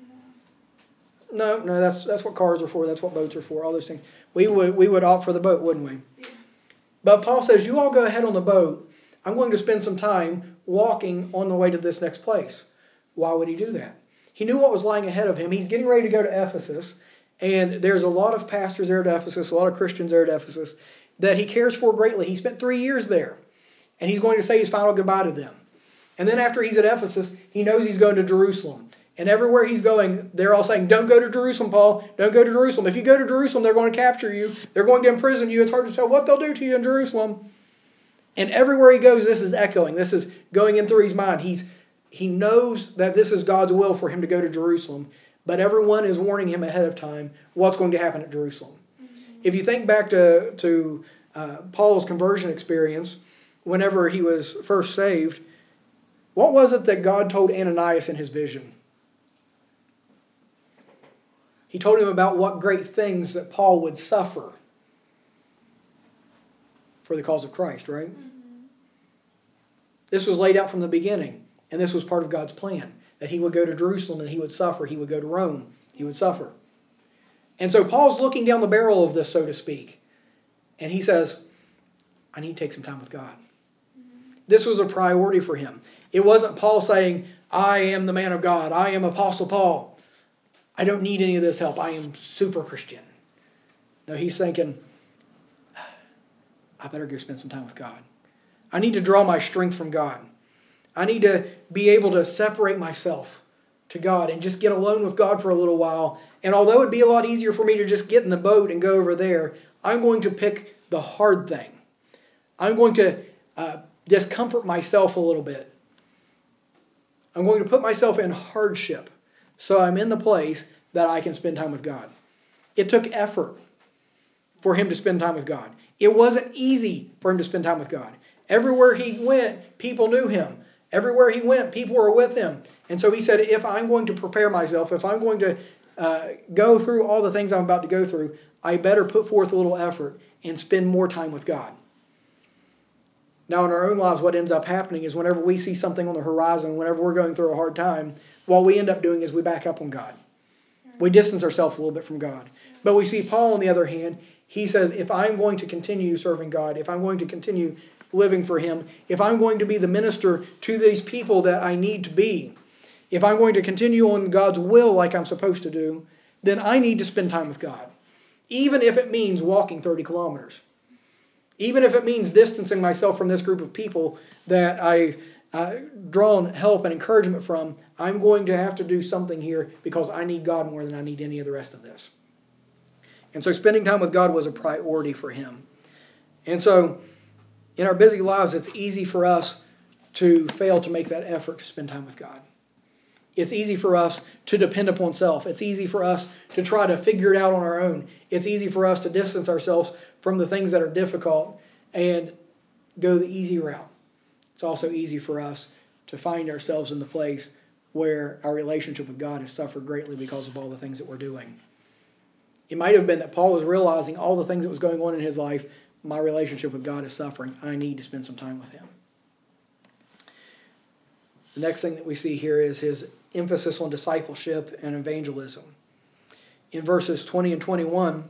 A: No, no, that's that's what cars are for. That's what boats are for. All those things. We would we would opt for the boat, wouldn't we?
B: Yeah.
A: But Paul says, you all go ahead on the boat. I'm going to spend some time walking on the way to this next place. Why would he do that? He knew what was lying ahead of him. He's getting ready to go to Ephesus. And there's a lot of pastors there at Ephesus, a lot of Christians there at Ephesus, that he cares for greatly. He spent three years there. And he's going to say his final goodbye to them. And then after he's at Ephesus, he knows he's going to Jerusalem. And everywhere he's going, they're all saying, don't go to Jerusalem, Paul. Don't go to Jerusalem. If you go to Jerusalem, they're going to capture you. They're going to imprison you. It's hard to tell what they'll do to you in Jerusalem. And everywhere he goes, this is echoing. This is going in through his mind. He's He knows that this is God's will for him to go to Jerusalem. But everyone is warning him ahead of time what's going to happen at Jerusalem. Mm-hmm. If you think back to, to uh, Paul's conversion experience, whenever he was first saved, what was it that God told Ananias in his vision? He told him about what great things that Paul would suffer for the cause of Christ, right? Mm-hmm. This was laid out from the beginning, and this was part of God's plan, that he would go to Jerusalem and he would suffer. He would go to Rome. He would suffer. And so Paul's looking down the barrel of this, so to speak, and he says, I need to take some time with God. Mm-hmm. This was a priority for him. It wasn't Paul saying, I am the man of God. I am Apostle Paul. I don't need any of this help. I am super Christian. No, he's thinking, I better go spend some time with God. I need to draw my strength from God. I need to be able to separate myself to God and just get alone with God for a little while. And although it'd be a lot easier for me to just get in the boat and go over there, I'm going to pick the hard thing. I'm going to uh, discomfort myself a little bit. I'm going to put myself in hardship so I'm in the place that I can spend time with God. It took effort for him to spend time with God. It wasn't easy for him to spend time with God. Everywhere he went, people knew him. Everywhere he went, people were with him. And so he said, if I'm going to prepare myself, if I'm going to uh, go through all the things I'm about to go through, I better put forth a little effort and spend more time with God. Now, in our own lives, what ends up happening is whenever we see something on the horizon, whenever we're going through a hard time, what we end up doing is we back up on God. We distance ourselves a little bit from God. But we see Paul, on the other hand, he says, if I'm going to continue serving God, if I'm going to continue living for him, if I'm going to be the minister to these people that I need to be, if I'm going to continue on God's will like I'm supposed to do, then I need to spend time with God. Even if it means walking thirty kilometers. Even if it means distancing myself from this group of people that I've uh, drawn help and encouragement from, I'm going to have to do something here because I need God more than I need any of the rest of this. And so spending time with God was a priority for him. And so in our busy lives, it's easy for us to fail to make that effort to spend time with God. It's easy for us to depend upon self. It's easy for us to try to figure it out on our own. It's easy for us to distance ourselves from the things that are difficult and go the easy route. It's also easy for us to find ourselves in the place where our relationship with God has suffered greatly because of all the things that we're doing. It might have been that Paul was realizing all the things that was going on in his life. My relationship with God is suffering. I need to spend some time with him. The next thing that we see here is his emphasis on discipleship and evangelism. In verses twenty and twenty-one,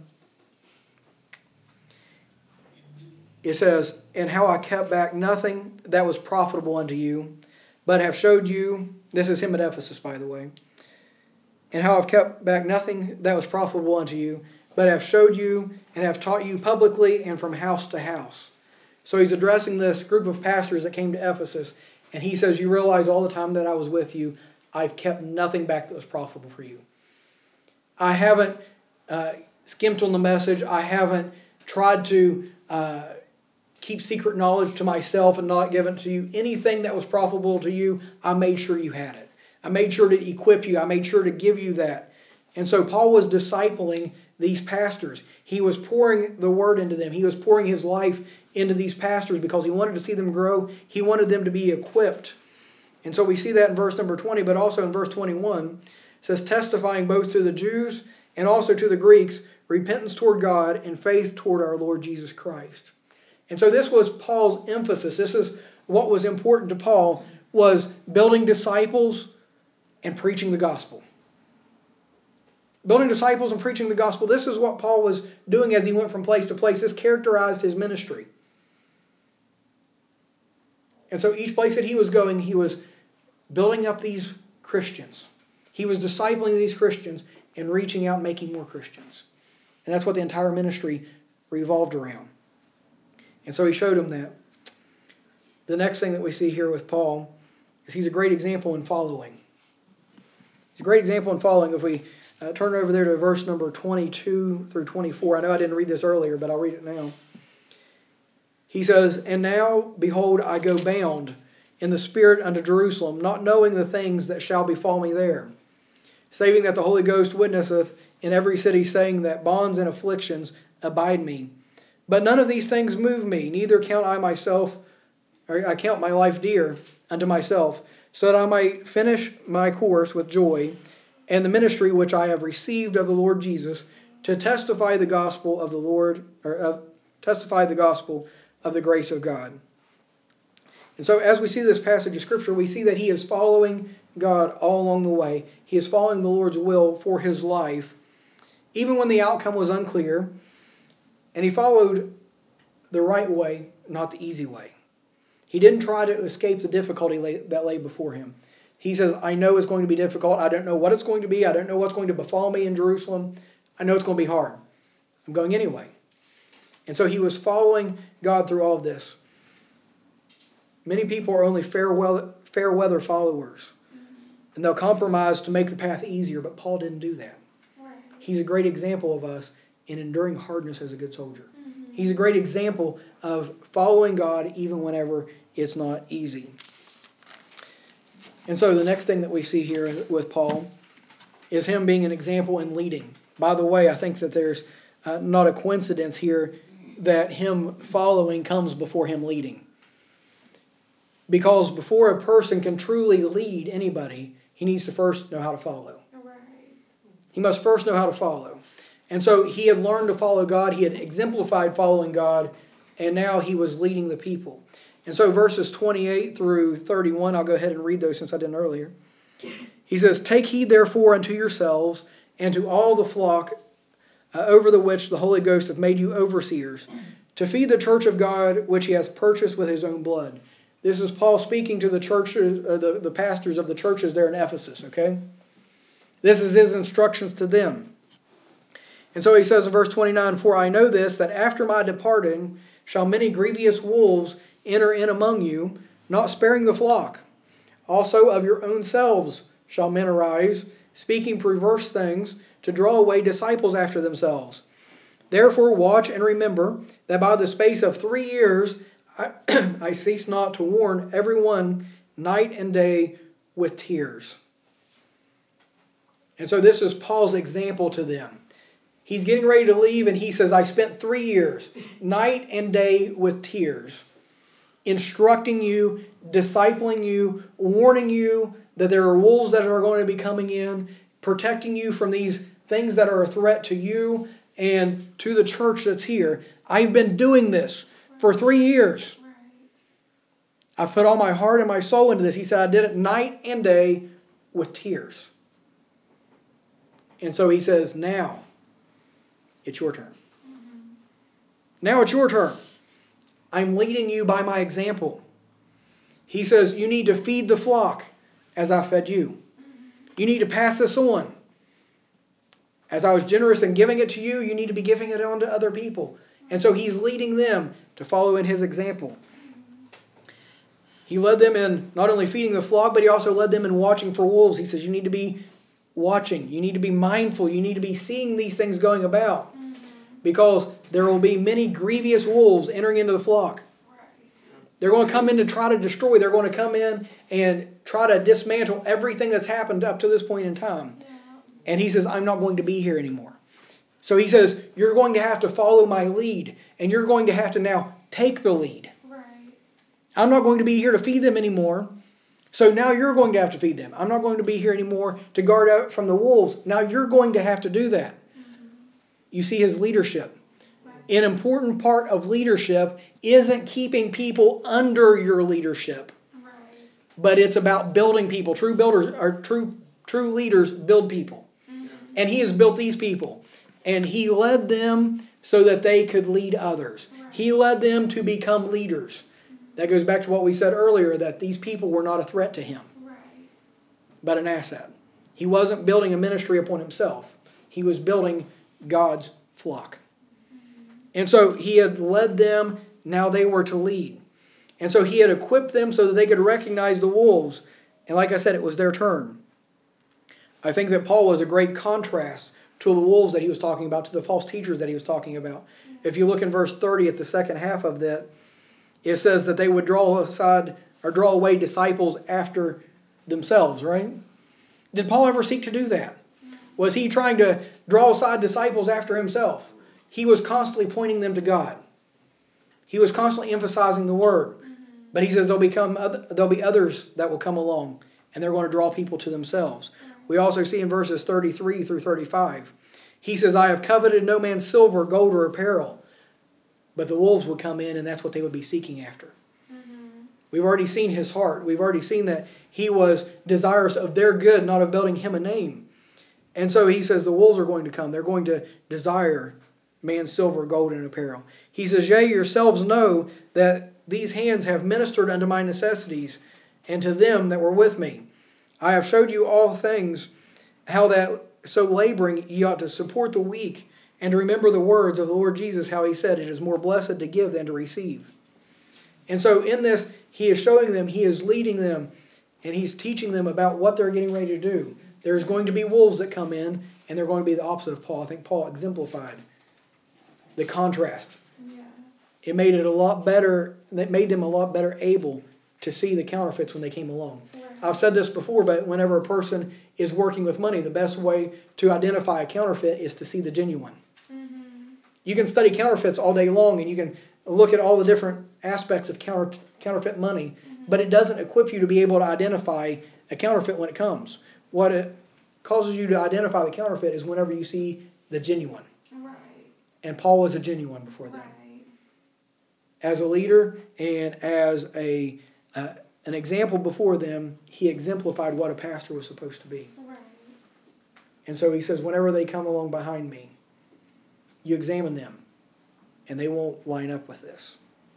A: it says, and how I kept back nothing that was profitable unto you, but have showed you, this is him at Ephesus, by the way, and how I've kept back nothing that was profitable unto you, but have showed you and have taught you publicly and from house to house. So he's addressing this group of pastors that came to Ephesus, and he says, you realize all the time that I was with you, I've kept nothing back that was profitable for you. I haven't uh, skimped on the message. I haven't tried to uh, keep secret knowledge to myself and not give it to you. Anything that was profitable to you, I made sure you had it. I made sure to equip you. I made sure to give you that. And so Paul was discipling these pastors. He was pouring the word into them. He was pouring his life into these pastors because he wanted to see them grow. He wanted them to be equipped. And so we see that in verse number twenty, but also in verse twenty-one. It says, testifying both to the Jews and also to the Greeks, repentance toward God and faith toward our Lord Jesus Christ. And so this was Paul's emphasis. This is what was important to Paul, was building disciples and preaching the gospel. Building disciples and preaching the gospel. This is what Paul was doing as he went from place to place. This characterized his ministry. And so each place that he was going, he was building up these Christians. He was discipling these Christians and reaching out and making more Christians. And that's what the entire ministry revolved around. And so he showed them that. The next thing that we see here with Paul is he's a great example in following. He's a great example in following. If we uh, turn over there to verse number twenty-two through twenty-four. I know I didn't read this earlier, but I'll read it now. He says, and now, behold, I go bound in the Spirit unto Jerusalem, not knowing the things that shall befall me there, saving that the Holy Ghost witnesseth in every city, saying that bonds and afflictions abide me. But none of these things move me, neither count I myself, or I count my life dear unto myself, so that I might finish my course with joy, and the ministry which I have received of the Lord Jesus, to testify the gospel of the Lord, or uh, testify the gospel of the grace of God. And so as we see this passage of Scripture, we see that he is following God all along the way. He is following the Lord's will for his life, even when the outcome was unclear. And he followed the right way, not the easy way. He didn't try to escape the difficulty that lay before him. He says, I know it's going to be difficult. I don't know what it's going to be. I don't know what's going to befall me in Jerusalem. I know it's going to be hard. I'm going anyway. And so he was following God through all of this. Many people are only fair weather, fair weather followers. And they'll compromise to make the path easier, but Paul didn't do that. He's a great example of us in enduring hardness as a good soldier. Mm-hmm. He's a great example of following God even whenever it's not easy. And so the next thing that we see here with Paul is him being an example in leading. By the way, I think that there's uh, not a coincidence here that him following comes before him leading. Because before a person can truly lead anybody, he needs to first know how to follow.
B: Right.
A: He must first know how to follow. And so he had learned to follow God. He had exemplified following God. And now he was leading the people. And so verses twenty-eight through thirty-one, I'll go ahead and read those since I didn't earlier. He says, "Take heed therefore unto yourselves and to all the flock uh, over the which the Holy Ghost hath made you overseers, to feed the church of God which he hath purchased with his own blood." This is Paul speaking to the churches, uh, the, the pastors of the churches there in Ephesus, okay? This is his instructions to them. And so he says in verse twenty-nine, "For I know this, that after my departing shall many grievous wolves enter in among you, not sparing the flock. Also of your own selves shall men arise, speaking perverse things, to draw away disciples after themselves. Therefore watch and remember that by the space of three years I, I cease not to warn everyone night and day with tears." And so this is Paul's example to them. He's getting ready to leave and he says, "I spent three years, night and day with tears, instructing you, discipling you, warning you that there are wolves that are going to be coming in, protecting you from these things that are a threat to you and to the church that's here. I've been doing this for three years. I've put all my heart and my soul into this." He said, "I did it night and day with tears." And so he says, "Now it's your turn. Now it's your turn. I'm leading you by my example." He says, "You need to feed the flock as I fed you. You need to pass this on. As I was generous in giving it to you, you need to be giving it on to other people." And so he's leading them to follow in his example. He led them in not only feeding the flock, but he also led them in watching for wolves. He says you need to be watching. You need to be mindful. You need to be seeing these things going about. Because there will be many grievous wolves entering into the flock. They're going to come in to try to destroy. They're going to come in and try to dismantle everything that's happened up to this point in time. And he says, "I'm not going to be here anymore." So he says, you're going to have to follow my lead. And you're going to have to now take the lead.
B: Right.
A: I'm not going to be here to feed them anymore. So now you're going to have to feed them. I'm not going to be here anymore to guard out from the wolves. Now you're going to have to do that. Mm-hmm. You see his leadership. Right. An important part of leadership isn't keeping people under your leadership. Right. But it's about building people. True builders are true true leaders build people. Mm-hmm. And he has built these people. And he led them so that they could lead others. Right. He led them to become leaders. Mm-hmm. That goes back to what we said earlier, that these people were not a threat to him, right, but an asset. He wasn't building a ministry upon himself. He was building God's flock. Mm-hmm. And so he had led them, now they were to lead. And so he had equipped them so that they could recognize the wolves. And like I said, it was their turn. I think that Paul was a great contrast to the wolves that he was talking about, to the false teachers that he was talking about. If you look in verse thirty at the second half of that, it says that they would draw aside or draw away disciples after themselves, right? Did Paul ever seek to do that? Was he trying to draw aside disciples after himself? He was constantly pointing them to God. He was constantly emphasizing the word. But he says there'll become other, there'll be others that will come along and they're going to draw people to themselves. We also see in verses thirty-three through thirty-five. He says, "I have coveted no man's silver, gold, or apparel." But the wolves would come in and that's what they would be seeking after. Mm-hmm. We've already seen his heart. We've already seen that he was desirous of their good, not of building him a name. And so he says the wolves are going to come. They're going to desire man's silver, gold, and apparel. He says, "Yea, yourselves know that these hands have ministered unto my necessities, and to them that were with me. I have showed you all things, how that so laboring ye ought to support the weak, and to remember the words of the Lord Jesus, how he said, it is more blessed to give than to receive." And so in this, he is showing them, he is leading them, and he's teaching them about what they're getting ready to do. There's going to be wolves that come in, and they're going to be the opposite of Paul. I think Paul exemplified the contrast. Yeah. It made it a lot better, that made them a lot better able to see the counterfeits when they came along. Right. I've said this before, but whenever a person is working with money, the best way to identify a counterfeit is to see the genuine. Mm-hmm. You can study counterfeits all day long, and you can look at all the different aspects of counter, counterfeit money, mm-hmm. but it doesn't equip you to be able to identify a counterfeit when it comes. What it causes you to identify the counterfeit is whenever you see the genuine.
B: Right.
A: And Paul was a genuine before that.
B: Right.
A: As a leader and as a uh, an example before them, he exemplified what a pastor was supposed to be.
B: Right.
A: And so he says, whenever they come along behind me, you examine them, and they won't line up with this.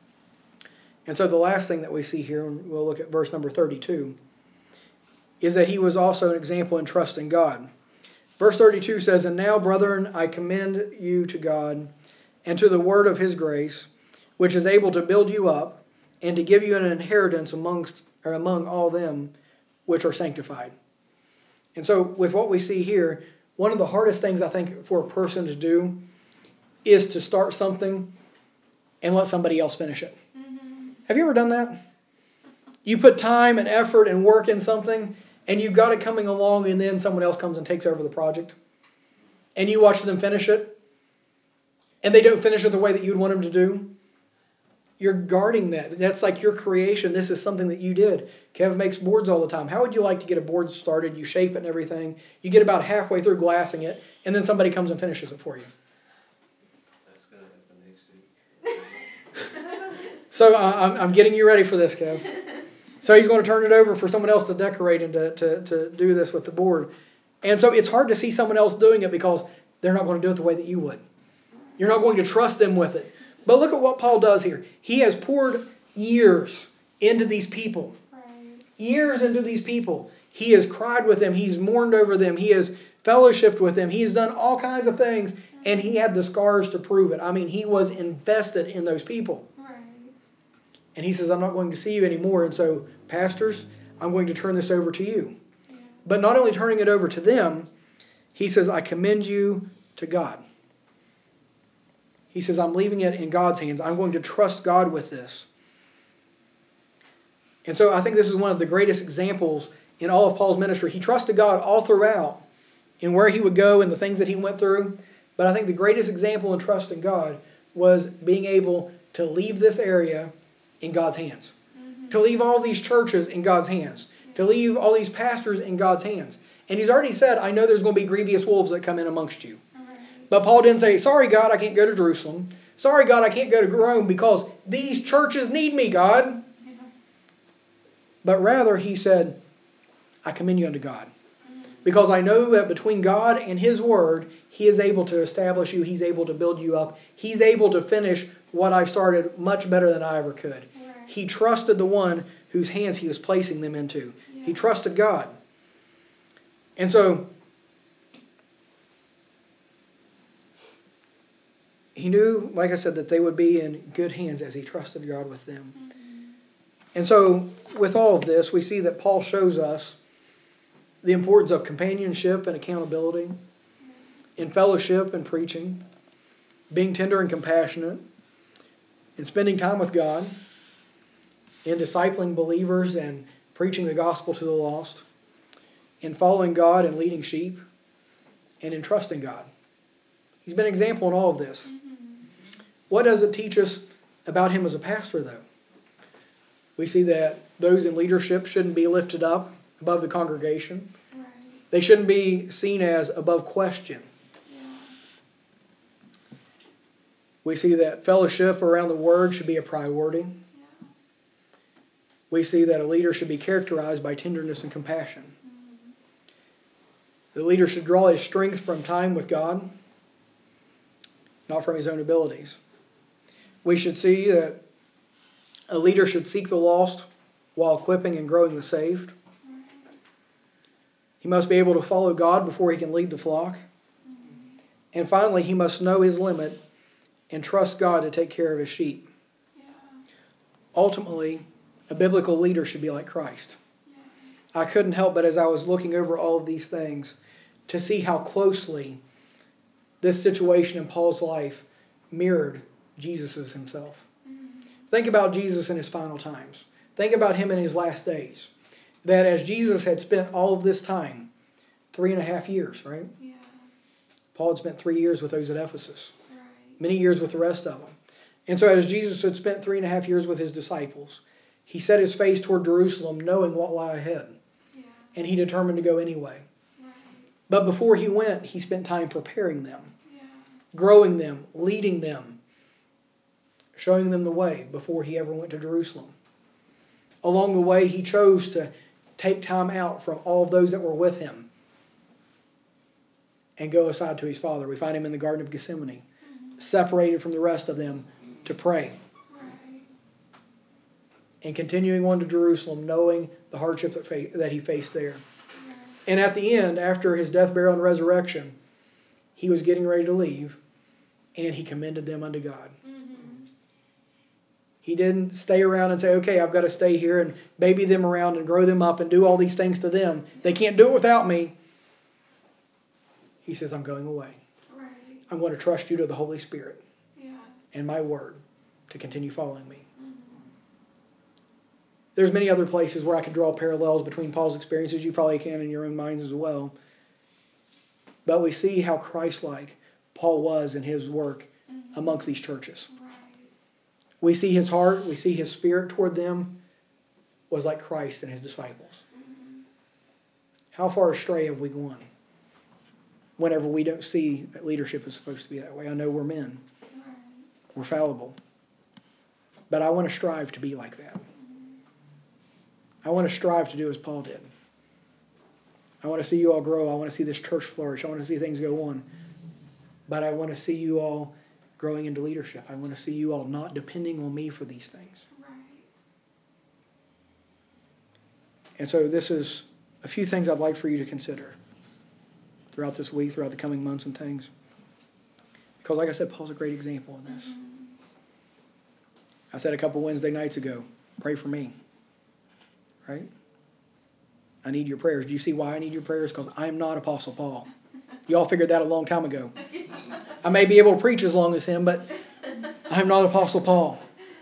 A: And so the last thing that we see here, and we'll look at verse number thirty-two, is that he was also an example in trusting God. Verse thirty-two says, "And now, brethren, I commend you to God and to the word of his grace, which is able to build you up and to give you an inheritance amongst or among all them which are sanctified." And so with what we see here, one of the hardest things I think for a person to do is to start something and let somebody else finish it. Mm-hmm. Have you ever done that? You put time and effort and work in something, and you've got it coming along, and then someone else comes and takes over the project. And you watch them finish it, and they don't finish it the way that you'd want them to do. You're guarding that. That's like your creation. This is something that you did. Kev makes boards all the time. How would you like to get a board started? You shape it and everything. You get about halfway through glassing it, and then somebody comes and finishes it for you.
C: That's going to happen next week.
A: So uh, I'm, I'm getting you ready for this, Kev. So he's going to turn it over for someone else to decorate and to, to, to do this with the board. And so it's hard to see someone else doing it because they're not going to do it the way that you would. You're not going to trust them with it. But look at what Paul does here. He has poured years into these people. Right. Years into these people. He has cried with them. He's mourned over them. He has fellowshiped with them. He has done all kinds of things. And he had the scars to prove it. I mean, he was invested in those people. Right. And he says, I'm not going to see you anymore. And so, pastors, I'm going to turn this over to you. Yeah. But not only turning it over to them, he says, I commend you to God. He says, I'm leaving it in God's hands. I'm going to trust God with this. And so I think this is one of the greatest examples in all of Paul's ministry. He trusted God all throughout in where he would go and the things that he went through. But I think the greatest example in trusting God was being able to leave this area in God's hands. Mm-hmm. To leave all these churches in God's hands. To leave all these pastors in God's hands. And he's already said, I know there's going to be grievous wolves that come in amongst you. But Paul didn't say, sorry, God, I can't go to Jerusalem. Sorry, God, I can't go to Rome because these churches need me, God. Yeah. But rather, he said, I commend you unto God. Mm-hmm. Because I know that between God and his word, he is able to establish you. He's able to build you up. He's able to finish what I started much better than I ever could. Right. He trusted the one whose hands he was placing them into. Yeah. He trusted God. And so, he knew, like I said, that they would be in good hands as he trusted God with them. Mm-hmm. And so, with all of this, we see that Paul shows us the importance of companionship and accountability, in fellowship and preaching, being tender and compassionate, in spending time with God, in discipling believers and preaching the gospel to the lost, in following God and leading sheep, and in trusting God. He's been an example in all of this. Mm-hmm. What does it teach us about him as a pastor, though? We see that those in leadership shouldn't be lifted up above the congregation. Right. They shouldn't be seen as above question. Yeah. We see that fellowship around the word should be a priority. Yeah. We see that a leader should be characterized by tenderness and compassion. Mm-hmm. The leader should draw his strength from time with God, not from his own abilities. We should see that a leader should seek the lost while equipping and growing the saved. He must be able to follow God before he can lead the flock. And finally, he must know his limit and trust God to take care of his sheep. Yeah. Ultimately, a biblical leader should be like Christ. Yeah. I couldn't help but, as I was looking over all of these things, to see how closely this situation in Paul's life mirrored Jesus' himself. Mm-hmm. Think about Jesus in his final times. Think about him in his last days. that as Jesus had spent all of this time, three and a half years, right?
B: Yeah.
A: Paul had spent three years with those at Ephesus.
B: Right.
A: Many years with the rest of them. And so as Jesus had spent three and a half years with his disciples, he set his face toward Jerusalem knowing what lay ahead.
B: Yeah.
A: And he determined to go anyway.
B: Right.
A: But before he went, he spent time preparing them,
B: Yeah.
A: growing them, leading them, showing them the way before he ever went to Jerusalem. Along the way, he chose to take time out from all of those that were with him and go aside to his Father. We find him in the Garden of Gethsemane, mm-hmm. separated from the rest of them to pray.
B: Right.
A: And continuing on to Jerusalem, knowing the hardship that, fa- that he faced there.
B: Right.
A: And at the end, after his death, burial, and resurrection, he was getting ready to leave, and he commended them unto God.
B: Mm-hmm.
A: He didn't stay around and say, okay, I've got to stay here and baby them around and grow them up and do all these things to them. They can't do it without me. He says, I'm going away.
B: Right.
A: I'm going to trust you to the Holy Spirit
B: Yeah.
A: and my word to continue following me.
B: Mm-hmm.
A: There's many other places where I could draw parallels between Paul's experiences. You probably can in your own minds as well. But we see how Christ-like Paul was in his work mm-hmm. amongst these churches.
B: Right.
A: We see his heart, we see his spirit toward them was like Christ and his disciples.
B: Mm-hmm.
A: How far astray have we gone whenever we don't see that leadership is supposed to be that way? I know we're men.
B: Right.
A: We're fallible. But I want to strive to be like that.
B: Mm-hmm.
A: I want to strive to do as Paul did. I want to see you all grow. I want to see this church flourish. I want to see things go on. But I want to see you all growing into leadership. I want to see you all not depending on me for these things.
B: Right.
A: And so this is a few things I'd like for you to consider throughout this week, throughout the coming months and things. Because like I said, Paul's a great example in this.
B: Mm-hmm.
A: I said a couple Wednesday nights ago, pray for me. Right? I need your prayers. Do you see why I need your prayers? Because I'm not Apostle Paul. You all figured that a long time ago. I may be able to preach as long as him, but I'm not Apostle Paul.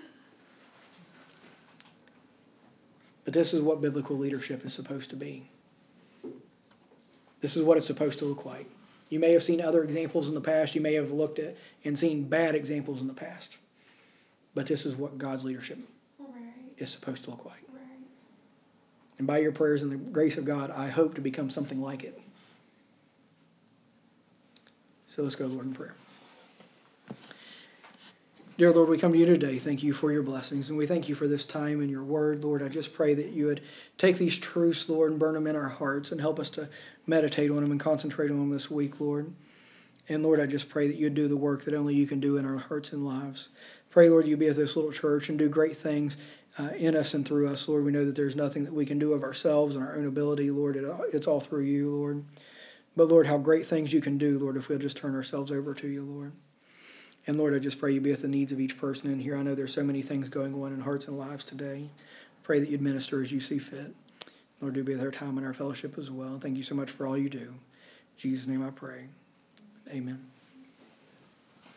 A: But this is what biblical leadership is supposed to be. This is what it's supposed to look like. You may have seen other examples in the past. You may have looked at and seen bad examples in the past. But this is what God's leadership
B: Right.
A: is supposed to look like.
B: Right.
A: And by your prayers and the grace of God, I hope to become something like it. So let's go, Lord, in prayer. Dear Lord, we come to you today. Thank you for your blessings. And we thank you for this time and your word. Lord, I just pray that you would take these truths, Lord, and burn them in our hearts and help us to meditate on them and concentrate on them this week, Lord. And Lord, I just pray that you'd do the work that only you can do in our hearts and lives. Pray, Lord, you be at this little church and do great things uh, in us and through us. Lord, we know that there's nothing that we can do of ourselves and our own ability. Lord, it, it's all through you, Lord. But Lord, how great things you can do, Lord, if we'll just turn ourselves over to you, Lord. And Lord, I just pray you be at the needs of each person in here. I know there's so many things going on in hearts and lives today. Pray that you'd minister as you see fit. Lord, do be with our time and our fellowship as well. Thank you so much for all you do. In Jesus' name I pray. Amen.